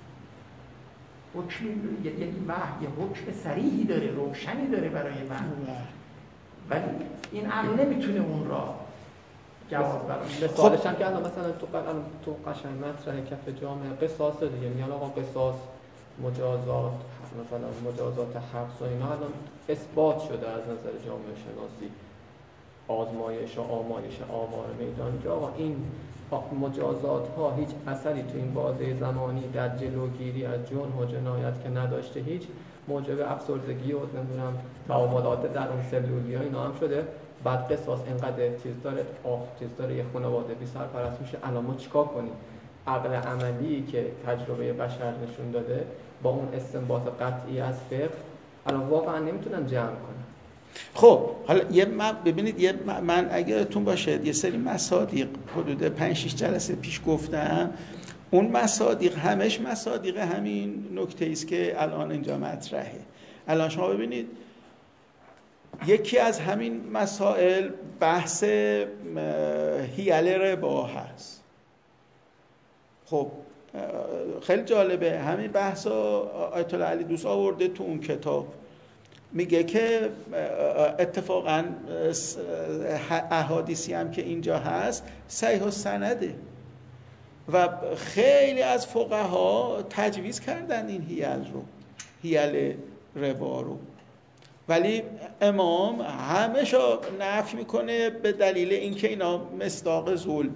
حکم، یک وحی، حکم صریحی داره، روشنی داره برای من، ولی این عقل نمیتونه اون را جواب بده. مثالش هم که الان مثلا تو قشنگ مطرح کف جامعه قصاص دیگه، میگن آقا قصاص مجازات، مثلا مجازات حبس و اینا الان اثبات شده از نظر جامعه شناسی، آزمایش و آمایش آمار میدان که آقا این مجازات ها هیچ اثری تو این بازه زمانی در جلوگیری از جرم و جنایت که نداشته، هیچ موجب افسردگی و نمیدونم تعاملات درون سلولی ها اینا هم شده. بعد قصاص اینقدر چیز داره یه خانواده بی سرپرست میشه. الان ما چیکار کنیم؟ عقل عملی که تجربه بشر نشون داده با اون استنباط قطعی از فقه الان واقعا نمیتونن جمع کنن. خب حالا ببینید من اگه یادتون باشه یه سری مصادیق حدود 5-6 جلسه پیش گفتم، اون مصادیق همش مصادیق همین نکته است که الان اینجا مطرحه. الان شما ببینید یکی از همین مسائل بحث حیل ربا هست. خب خیلی جالبه، همین بحثا آیت الله علی دوست آورده تو اون کتاب، میگه که اتفاقا احادیثی هم که اینجا هست صحیح السنده و خیلی از فقها تجویز کردن این حیل ربا رو، ولی امام همشو نفی میکنه به دلیل اینکه اینا مصداق ظلم.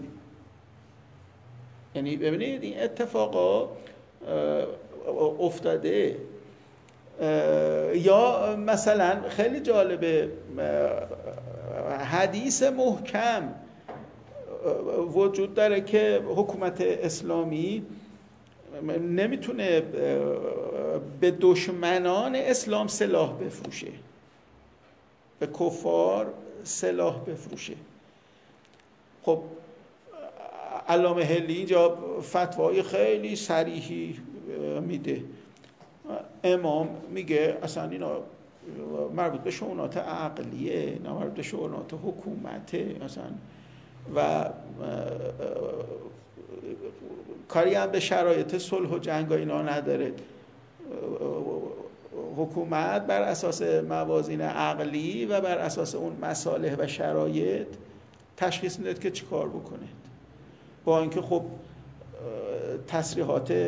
یعنی ببینید این اتفاقا افتاده. یا مثلا خیلی جالبه، حدیث محکم وجود داره که حکومت اسلامی نمیتونه به دشمنان اسلام سلاح بفروشه، به کفار سلاح بفروشه. خب علامه هلی اینجا فتوای خیلی صریحی میده. امام میگه اصلا اینا مربوط به شؤونات عقلیه، نه مربوط به شؤونات حکومته اصلا، و کاری هم به شرایط صلح و جنگ و اینا نداره. حکومت بر اساس موازین عقلی و بر اساس اون مصالح و شرایط تشخیص میداد که چی کار بکنه، با اینکه خب تصریحات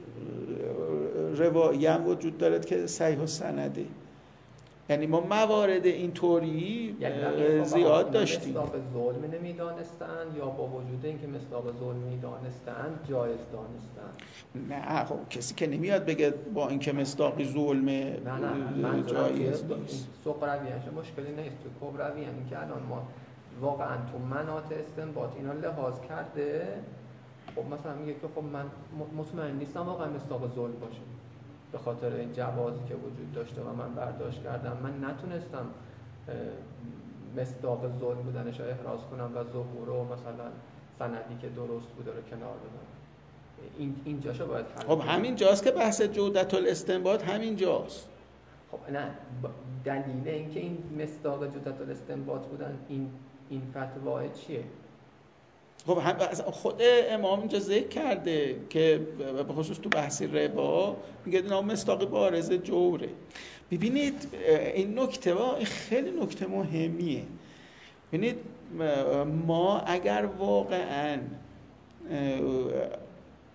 روایی هم وجود دارد که صحیح السنده. یعنی ما موارد اینطوری زیاد داشتیم. مصداق ظلم نمیدانستن یا با وجود اینکه مصداق ظلم میدانستن جایز دانستن؟ نه خب کسی که نمیاد بگه با اینکه مصداق ظلم جایز نیست. سقراویش مشکلی نیست، تو کبروی یعنی که الان ما واقعا تو مناط استنباط اینا لحاظ کرده. خب مثلا میگه که خب من مطمئن نیستم واقعا مصداق ظلم باشه به خاطر این جوازی که وجود داشته و من برداشت کردم، من نتونستم مصداق ظلم بودنش رو احراز کنم و ظهور و مثلا سندی که درست بوده رو کنار بدم. این جاشو باید حل. خب همین جاست که بحث جودت الاستنباط همین جاست. خب نه دلیل اینکه این مصداق جودت الاستنباط بودن این فتوای چیه؟ خب خود امام اینجا ذکر کرده که به خصوص تو بحث ربا میگه اینا مصداق بارز جوره. ببینید این نکته این خیلی نکته مهمیه. ببینید ما اگر واقعا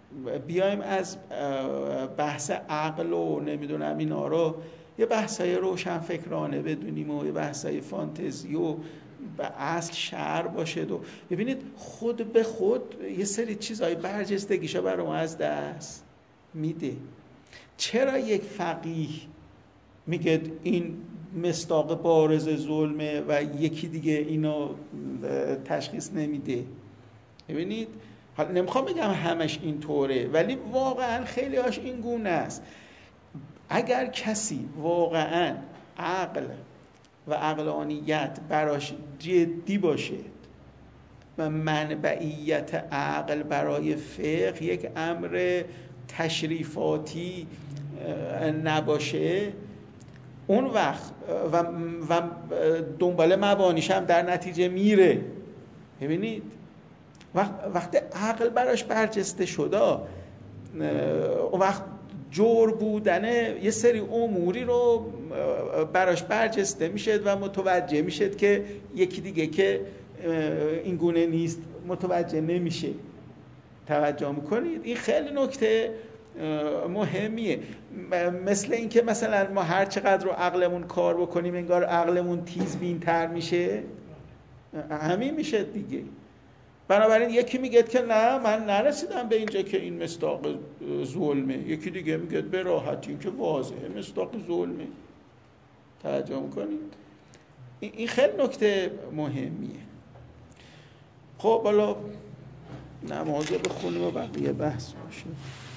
بیایم از بحث عقل و نمیدونم اینا رو یه بحثای روشن فکرانه بدونیم و یه بحثای فانتزی و به اصل شعر باشه. ببینید خود به خود یه سری چیزای برجستگیشو برای ما از دست میده. چرا یک فقیه میگه این مصداق بارز ظلمه و یکی دیگه اینو تشخیص نمیده؟ ببینید حالا نمیخوام بگم همش این طوره، ولی واقعا خیلی هاش این گونه است. اگر کسی واقعا عقل و عقلانیت براش جدی باشه و منبعیت عقل برای فقه یک امر تشریفاتی نباشه، اون وقت و دنبال مبانیش هم در نتیجه میره. ببینید وقتی عقل براش برجسته شده، اون وقت جور بودنه یه سری اموری رو براش برجسته میشه و متوجه میشه که یکی دیگه که این گونه نیست متوجه نمیشه. توجه میکنید؟ این خیلی نکته مهمیه. مثل این که مثلا ما هر چقدر رو عقلمون کار بکنیم انگار عقلمون تیزبین‌تر میشه، همین میشه دیگه. بنابراین یکی میگه که نه من نرسیدم به اینجا که این مصداق ظلمه، یکی دیگه میگه به راحتی که واضحه مصداق ظلمه. توجه میکنید؟ این خیلی نکته مهمیه. خب حالا نمازه بخونیم و بقیه بحث باشیم.